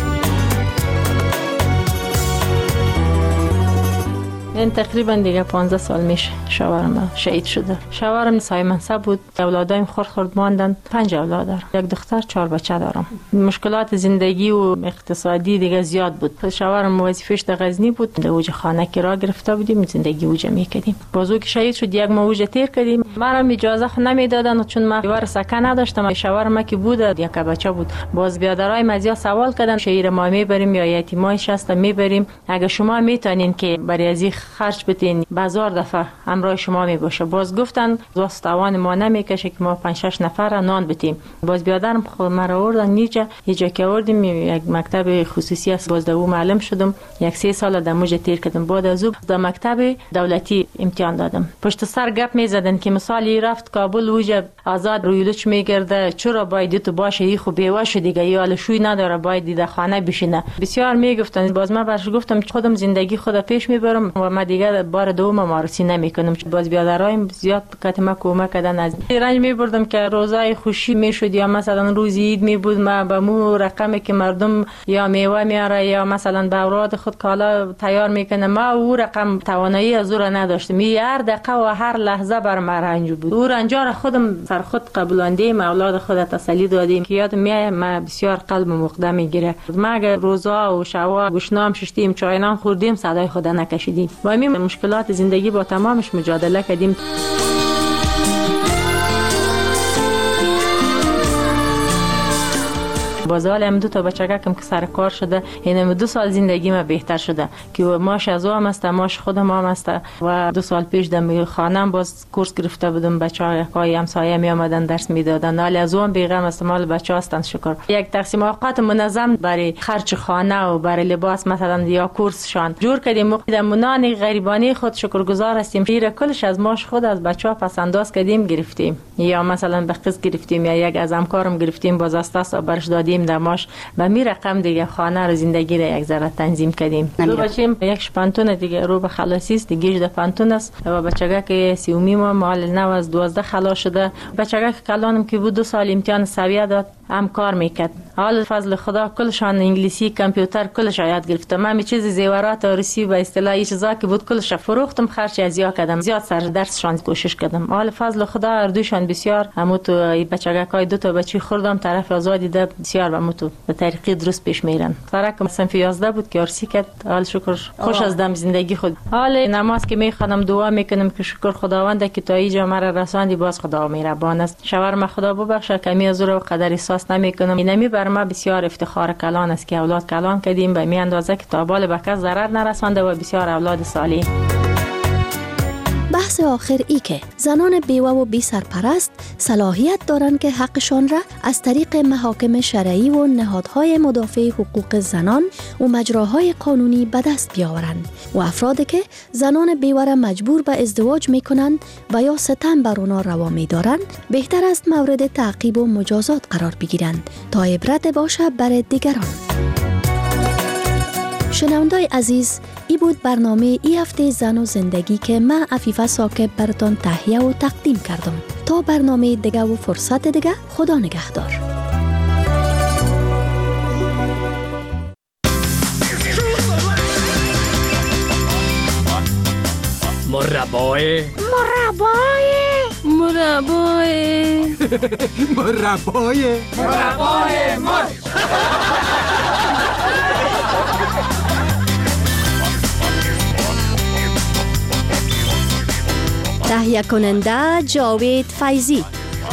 این تقریبا دیگه پانزده سال میشه شوهرم شهید شده. شوهرم صاحب منصب بود، اولادایم خرد خرد ماندن، پنج اولاد دارم، یک دختر، چهار بچه دارم. مشکلات زندگی و اقتصادی دیگه زیاد بود. شوهرم وظیفه‌اش در غزنی بود، در اوج خانه کرا گرفته بودیم، زندگی اوجه میکردیم. بازو که شهید شد یک ماه اوجه تیر کردیم. مرا اجازه خو نمیدادن چون من دیوار سکن نداشتم. شوهرم که بود یک بچه بود. باز بیادرای مزیا سوال کردن شهیر ما میبریم یا یتیمای شست میبریم، اگه شما میتونین که برای از خرج بدین بازار دفعه همراه شما می باشه. باز گفتن واسه توان ما نمیکشه که ما پنج شش نفر نان بدیم. باز بیادرم خود مرا آوردن نیجا یجا که آوردیم یک مکتب خصوصی است. باز دو معلم شدم. یک سه سال در موج تیر کردم. بعد از او در مکتب دولتی امتحان دادم. پشت سر گپ می زدن که مثالی رفت کابل وجه آزاد رویلوچ میگرده چرا باید تو باشه ای خو بیوه شو دیگه یا لشوی نداره باید در خانه بشینه. بسیار میگفتن. باز من برش گفتم خودم زندگی خود پیش میبرم و ما دیگه بار دوم مارسی نمیکنم. باز بیادرایم زیاد کات ما کمک کردن. از رنج میبردم که روزای خوشی میشد یا مثلا روز عید میبود ما به مو رقمی که مردم یا میوه میاره یا مثلا به اوراد خود کالا تیار میکنه ما او رقم توانایی از او را نداشتم. هر دقیقه و هر لحظه بر ما رنج بود. او رنجار خودم سر خود قبولاندیم اولاد خود تسلی دادیم که یاد میای ما بسیار قلب مقدم میگیره. ما اگر روزا و شوا گوشنام ششتیم چاینام خوردیم صدای خود نکشیدیم. با این مشکلات زندگی با تمامش مجادله کردیم. باز حالم دو تا بچگکم که سر کار شده اینم دو سال زندگی ما بهتر شده که ماش از او هم است ماش خودم هم است و دو سال پیش دم خانم باز کورس گرفته بودم بچه‌ها یکای همسایه می اومدن درس میدادن حالی از اون بیغم است مال بچه‌ها هستن شکر یک تقسیم اوقات منظم برای خرج خانه و برای لباس مثلا یا کورسشان جور کردیم مقدمونان غریبانی خود شکرگزار هستیم شیر کلش از ماش خود از بچه‌ها پس انداز کردیم گرفتیم یا مثلا به قسط گرفتیم یا یک از همکارم گرفتیم باز است برش دادیم دماش و می رقم دیگه خانه رو زندگی رو یک ذره تنظیم کردیم. دو بچیم یک شپانتون دیگه رو به خلاصی است دیگه ده پانتون است و بچگاه که سیومی ما مال نو از دوازده خلاص شده بچگاه که کلانم که بود دو سال امتحان سویه داد هم کار میکرد حال فضل خدا کلشان انگلیسی کامپیوتر کلش یاد گرفتم من چیز زیورات و روسی و اصطلاحی چیزا که بود کلش فروختم خرج از یا کردم زیاد سر درسشان کوشش کردم حال فضل خدا اردوشان بسیار همو تو بچگاه دو تا بچی خوردم طرف آزادی ده بسیار همو تو به طریقی درست پیش میرن فرق صنف یازده بود که ارسی کرد حال شکر خوش از دم زندگی خود حال نماز که میخوانم دعا میکنم که شکر خداوند که تا اینجا مرا رساندی باز خدا مهربان است شاور خدا ببخشه کمی از رو قدر احساس نمیکنم اینمی بر ما بسیار افتخار کلان است که اولاد کلان کردیم به می اندازه که تا بال به کس ضرر نرسانده و بسیار اولاد صالح. بحث آخر ای که زنان بیوه و بی سرپرست صلاحیت دارند که حقشان را از طریق محاکم شرعی و نهادهای مدافع حقوق زنان و مجراهای قانونی به دست بیاورند و افرادی که زنان بیوه را مجبور به ازدواج می کنند و یا ستم بر آنها روا می دارند بهتر است مورد تعقیب و مجازات قرار بگیرند تا عبرت باشه برای دیگران. شنوندای عزیز ای بود برنامه ای هفته زن و زندگی که من عفیفه ساکب براتان تهیه و تقدیم کردم. تا برنامه دیگه و فرصت دیگه خدا نگهدار. مربای مربای مربای مربای مربای مربای تهیه کننده جاوید فیضی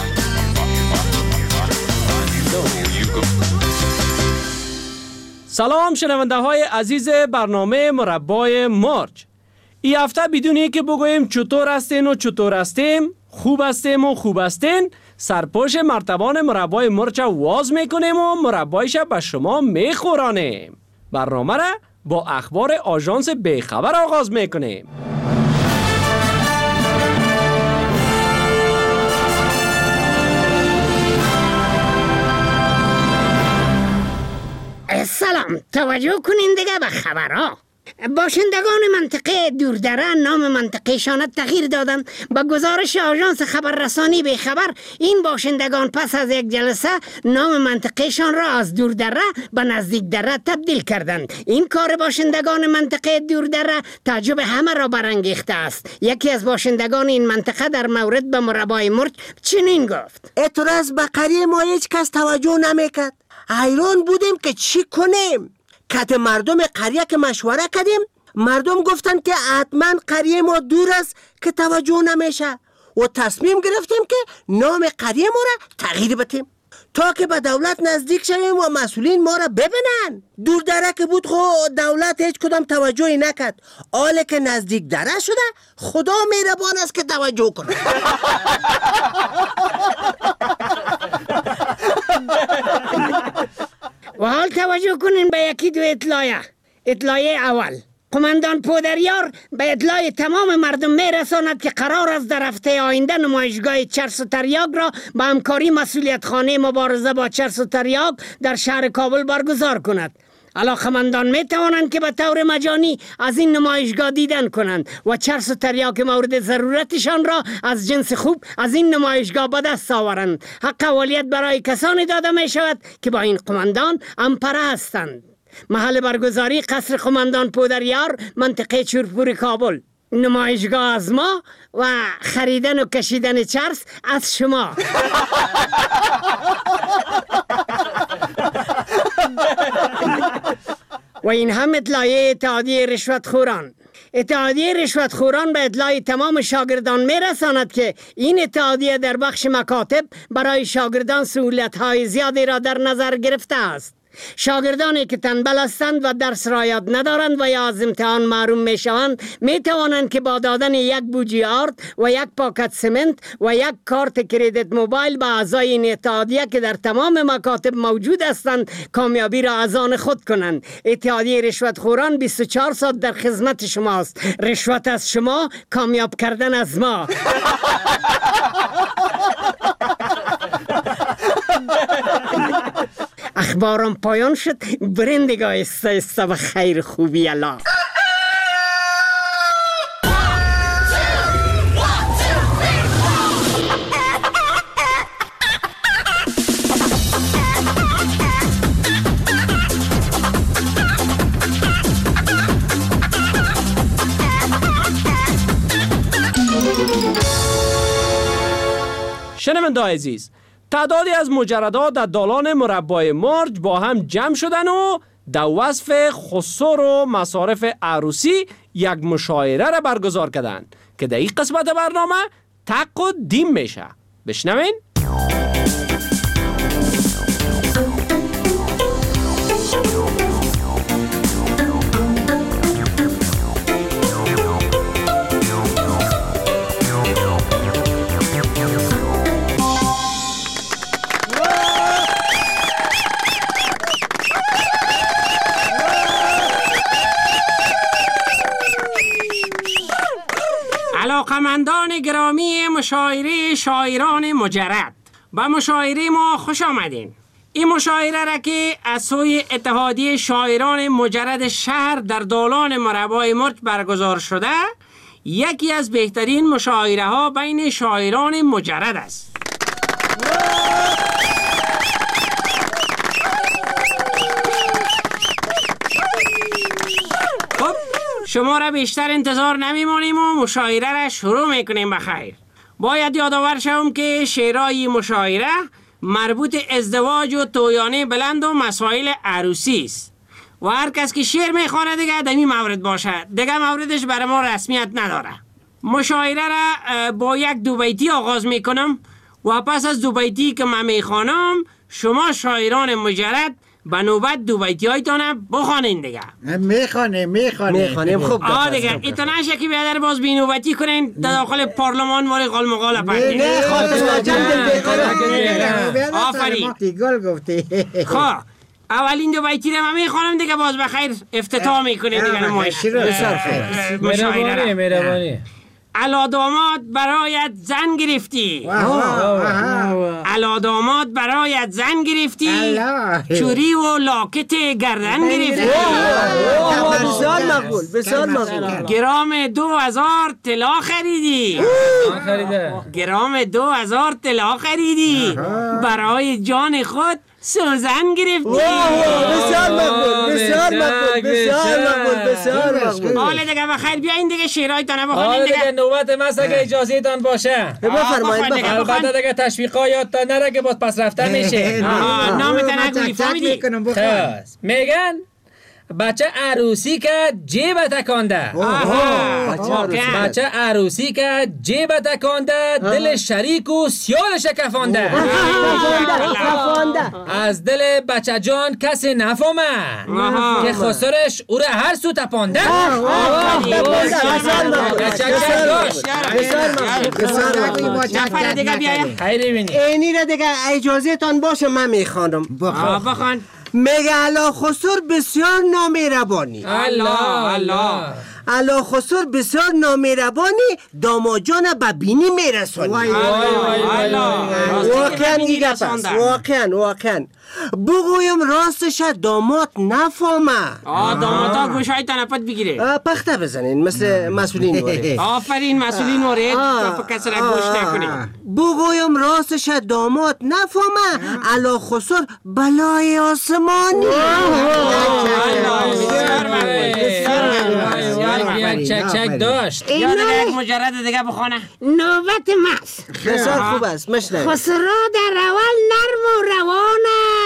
سلام شنونده های عزیز برنامه مربای مرج این هفته بدونی که بگوییم چطور هستین و چطور هستیم خوب هستیم و خوب هستین سرپوش مرتبان مربای مرج واز میکنیم و مربایش به شما میخورانیم برنامه را با اخبار آژانس بیخبر آغاز میکنیم. سلام توجه کنین دیگه به خبرها. باشندگان منطقه دوردره نام منطقهشان تغییر دادن. با گزارش آژانس خبررسانی بیخبر این باشندگان پس از یک جلسه نام منطقهشان را از دوردره به نزدیک دره تبدیل کردند. این کار باشندگان منطقه دوردره تعجب همه را برانگیخته است. یکی از باشندگان این منطقه در مورد به مربای مرج چنین گفت: اعتراض به قریه ما هیچ کس توجه نمیکرد. حیران بودیم که چی کنیم. کت مردم قریه که مشوره کردیم مردم گفتن که حتما قریه ما دور است که توجه نمیشه و تصمیم گرفتیم که نام قریه ما را تغییر بدیم. تا که به دولت نزدیک شویم و مسئولین ما را ببینن. دور دره که بود خو دولت هیچ کدام توجهی نکرد. حالا که نزدیک دره شده خدا مهربان است که توجه کنه. و حال توجه کنین به یکی دو اطلاعیه. اطلاعیه اول، قماندان پودریار به اطلاع تمام مردم میرساند که قرار است در هفته آینده نمایشگاه چرس و تریاک را با همکاری مسئولیت خانه مبارزه با چرس و تریاک در شهر کابل برگزار کند. علاقمندان می توانند که به طور مجانی از این نمایشگاه دیدن کنند و چرس و تریاک مورد ضرورتشان را از جنس خوب از این نمایشگاه به دست آورند. حق اولیت برای کسانی داده می شود که با این قماندان همپره هستند. محل برگزاری قصر قماندان پودریار، منطقه چورپور کابل. نمایشگاه از ما و خریدن و کشیدن چرس از شما. و این هم اطلاعیه اتحادیه رشوتخوران. اتحادیه رشوتخوران به اطلاع تمام شاگردان میرساند که این اتحادیه در بخش مکاتب برای شاگردان سهولت‌های زیادی را در نظر گرفته است. شاگردانی که تنبل هستند و درس را یاد ندارند و یا از امتحان محروم می شوند می توانند که با دادن یک بوجی آرد و یک پاکت سمنت و یک کارت کریدیت موبایل به اعضای این اتحادیه که در تمام مکاتب موجود هستند کامیابی را از آن خود کنند. اتحادیه رشوتخوران بیست و چهار ساعت در خدمت شماست. رشوت از شما، کامیاب کردن از ما. اخبارم پایان شد. برندگاه ایستا ایستا و خیر خوبی الله. شنونده‌های عزیز، تعدادی از مجردات در دالان مربای مرج با هم جمع شدن و در وصف خسور و مصارف عروسی یک مشاعره را برگزار کردند که در این قسمت برنامه تق و دیم میشه. بشنوین. علاقمندان گرامی مشاعره شاعران مجرد، به مشاعره ما خوش آمدین. این مشاعره را که از سوی اتحادیه شاعران مجرد شهر در دالان مربای مرج برگزار شده، یکی از بهترین مشاعره ها بین شاعران مجرد است. شما را بیشتر انتظار نمیمانیم و مشاعره را شروع میکنیم. بخیر، باید یادآور شوم که شعرهای مشاعره مربوط ازدواج و تویانه بلند و مسائل عروسی است و هر کس که شعر میخوانه دیگه دمی مورد باشه، دیگه موردش برای ما رسمیت نداره. مشاعره را با یک دو بیتی آغاز میکنم و پس از دو بیتی که من میخوانم شما شاعران مجرد به نوبت دو بیتی هایتان بخوانین دیگه. میخوانیم میخوانیم میخوانیم خوب. آه دیگه ایتان نشه که بیادر باز بی نوبتی کنین در داخل پارلمان واری قالمقال پردین. نه خواهد آفرین گل گفتی. خواه اولین دو بیتی رو من میخوانم دیگه باز بخیر افتتاح میکنیم دیگه مشاعره. مهربانی مهربانی. علا داماد برایت زن گرفتی، علا داماد برایت زن گرفتی، چوری و لاکت گردن گرفتی، بسیار مقبول بسیار مقبول. گرام دو هزار طلا خریدی، گرام دو هزار طلا خریدی، برای جان خود سوزن گرفتی. بسیار مقبول بسیار مقبول بسیار مقبول بسیار مقبول. حالا دیگه بخیر بیاین دیگه شعرهای تانه بخونین دیگه. نوبت ماست اگه اجازه تان باشه. بفرمایید. البته دیگه تشویقا یادتان نره که باز پس رفته میشه. نام تان نگویی فهمیدی؟ میگن بچه عروسی که جیب تکانده. بچه عروسی که جیب تکانده، دل شریک و سیالش کفانده. از دل بچه جان کسی نفهمه که خسرش او را هر سو تپانده. نفر دیگه بیایم. خیلی بینی اینی را دیگه اجازه تان باشه من میخوانم. بخوان. میگه علا خسر بسیار نامهربانی. الله الله. علا خسر بسیار نامهربانی، داماد جان به بینی میرسانی. وای وای وای. واقعا این گپ است. واقعا واقعا. بگویم راستش داماد نفهمه. آه دامادا گوشای تنفت بگیره. پخته بزنین مثل مسئولین وارد. آفرین مسئولین وارد. کف کس را گوش نکنی. بگویم راستش داماد نفهمه، علا خسر بلای آسمانی. چک چک داشت. یا دیگه یک مجرد دیگه بخونه. نوبت ماست. بسیار خوب است مشنوید. خسرو در اول نرم و روان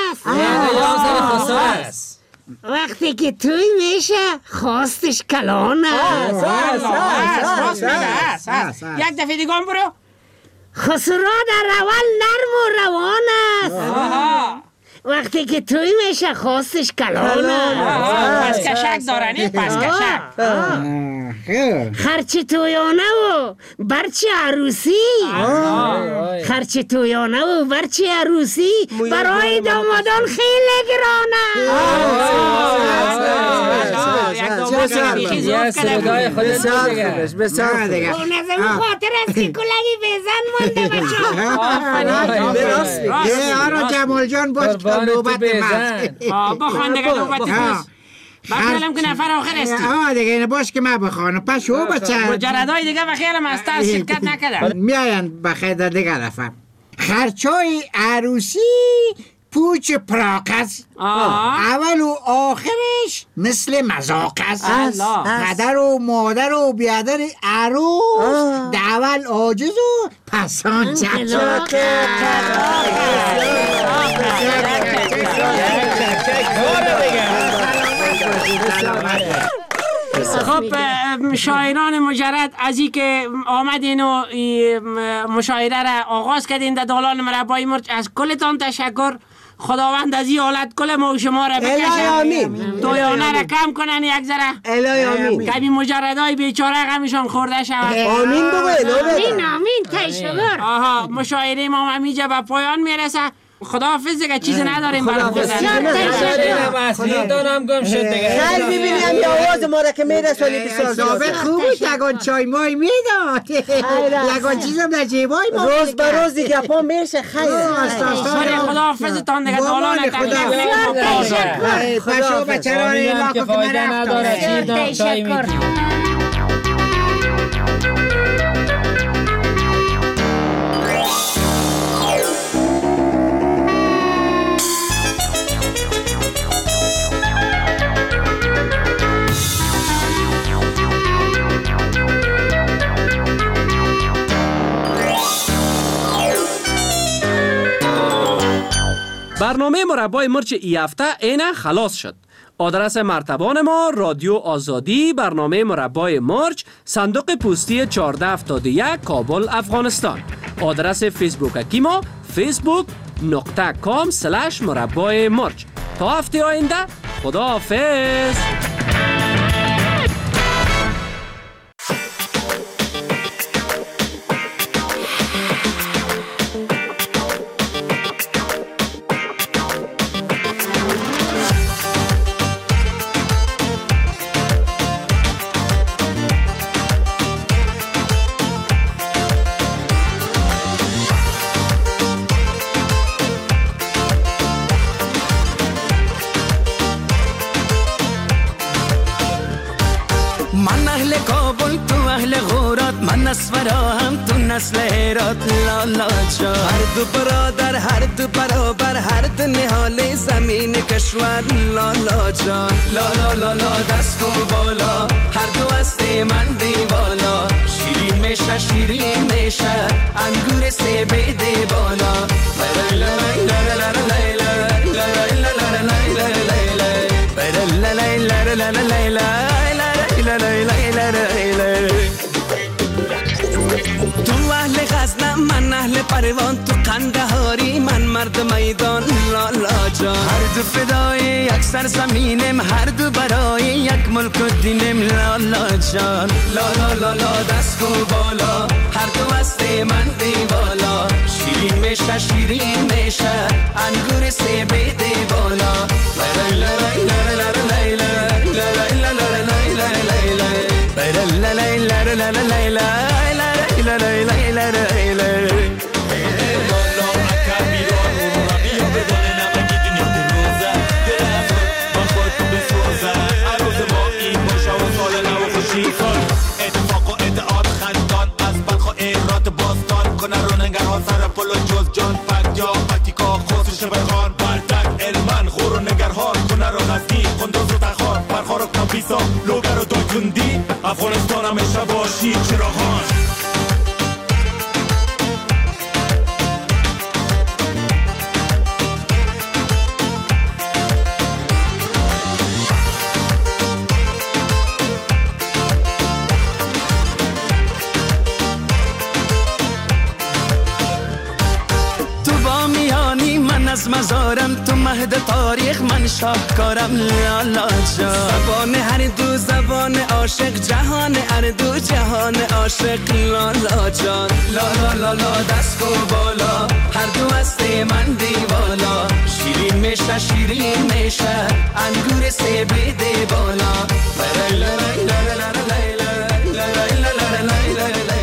است. وقتی که توی میشه خواستش کلان است. یک دفعه دیگه هم برو. خسرو در اول نرم و روان است. وقتی که توی میشه خواستش کلان است. پس کشک دارنی پس کشک. خرچ تویانه و برچه عروسی. خرچ تویانه و برچه عروسی برای دامادان خیلی گرانه. بسیار دیگه. نظم خاطر است که کلگی بیزن مونده بچه. آره جمال جان باز نوبت ماست. بخوان دیگه نوبت ماست. بخیالم که نفر آخر استی. آه دیگه اینه باش که من بخوانم. پس شو بچه مجردهای دیگه بخیالم استر شرکت نکدم. میاین بخیر در دیگه رفم. خرچای عروسی پوچ پراک است. اول و آخرش مثل مذاق است. پدر و مادر و بیادر عروس اول عاجز و پسان چک. خب شاعران مجرد از این که آمدین و مشاعره را آغاز کردین در دالان مربای مرچ، از کلتان تشکر. خداوند از این حالت کل ما و شما را بکشن، تویانه را کم کنن یک ذره. الهی آمین. کمی مجردهای بیچاره غمشان خورده شود. آمین بگوین. آمین آمین تشکر. آها مشاعره ما همیجا به پایان میرسه. خداحافظ دیگه چیزی نداریم برای خدا دانم گم شد دیگه. خیلی ببینیم این آواز ما را که میرسانی بسیار ثابت خوب بود. یگان چای مای میداد، یگان چیزم در جیبای ما روز به روز دیگه پا میشه. خیلی خداحافظتان دیگه دالان تشکر. پشو بچران ایلا که فایده نداره. تشکر. برنامه مربای مرچ ای هفته اینه خلاص شد. آدرس مرتبان ما رادیو آزادی، برنامه مربای مرچ، صندوق پستی چهارده هفتاد و یک، کابل، افغانستان. آدرس فیسبوک اکی ما فیسبوک نقطه کام سلش مربای مرچ. تا هفته آینده خدا حافظ. من اسورا هم تو نسل هرات لالا جان، هر دو برادر هر دو برابر هر دو نهال زمین کشور لالا جان. لالا لالا دست و بالا هر دو است من دیوالا، شیرین میشه شیرین میشه انگور سه بیده بالا. لا لا لا لا لا لا لا لا لا لا لا لا لا لا لا لا لا غزنم من اهل پروان تو قندهاری من مرد میدان لالا جان هر دو فدای یک سرزمینم هر دو برای یک ملک و دینم لالا جان لالا لالا دست کو بالا هر دو هست من دیوالا شیرین میشه شیرین میشه انگور سیب دیوالا لا لا لا لا لا لا اتفاق و ادعاد خندان از بلخ و ایرات باستان کنه رو نگران سر پلو جز جان پک جا پکیکا خسر شبرخان بردک علمان غور و نگرهان کنه رو غزنی قندوز و تخار برخار و کابیسا لوگر و دوکندی افغانستان همیشه باشی چراغان از مزارم تو مهد تاریخ من شاهکارم لالا جان زبان هر دو زبان عاشق جهان هر دو جهان عاشق لالا جان لالا لالا دست کو بالا هر دو هست من دیوالا شیرین میشه شیرین میشه انگور سیب دی بالا لا لا لا لا لا لا لا لا لا لا لا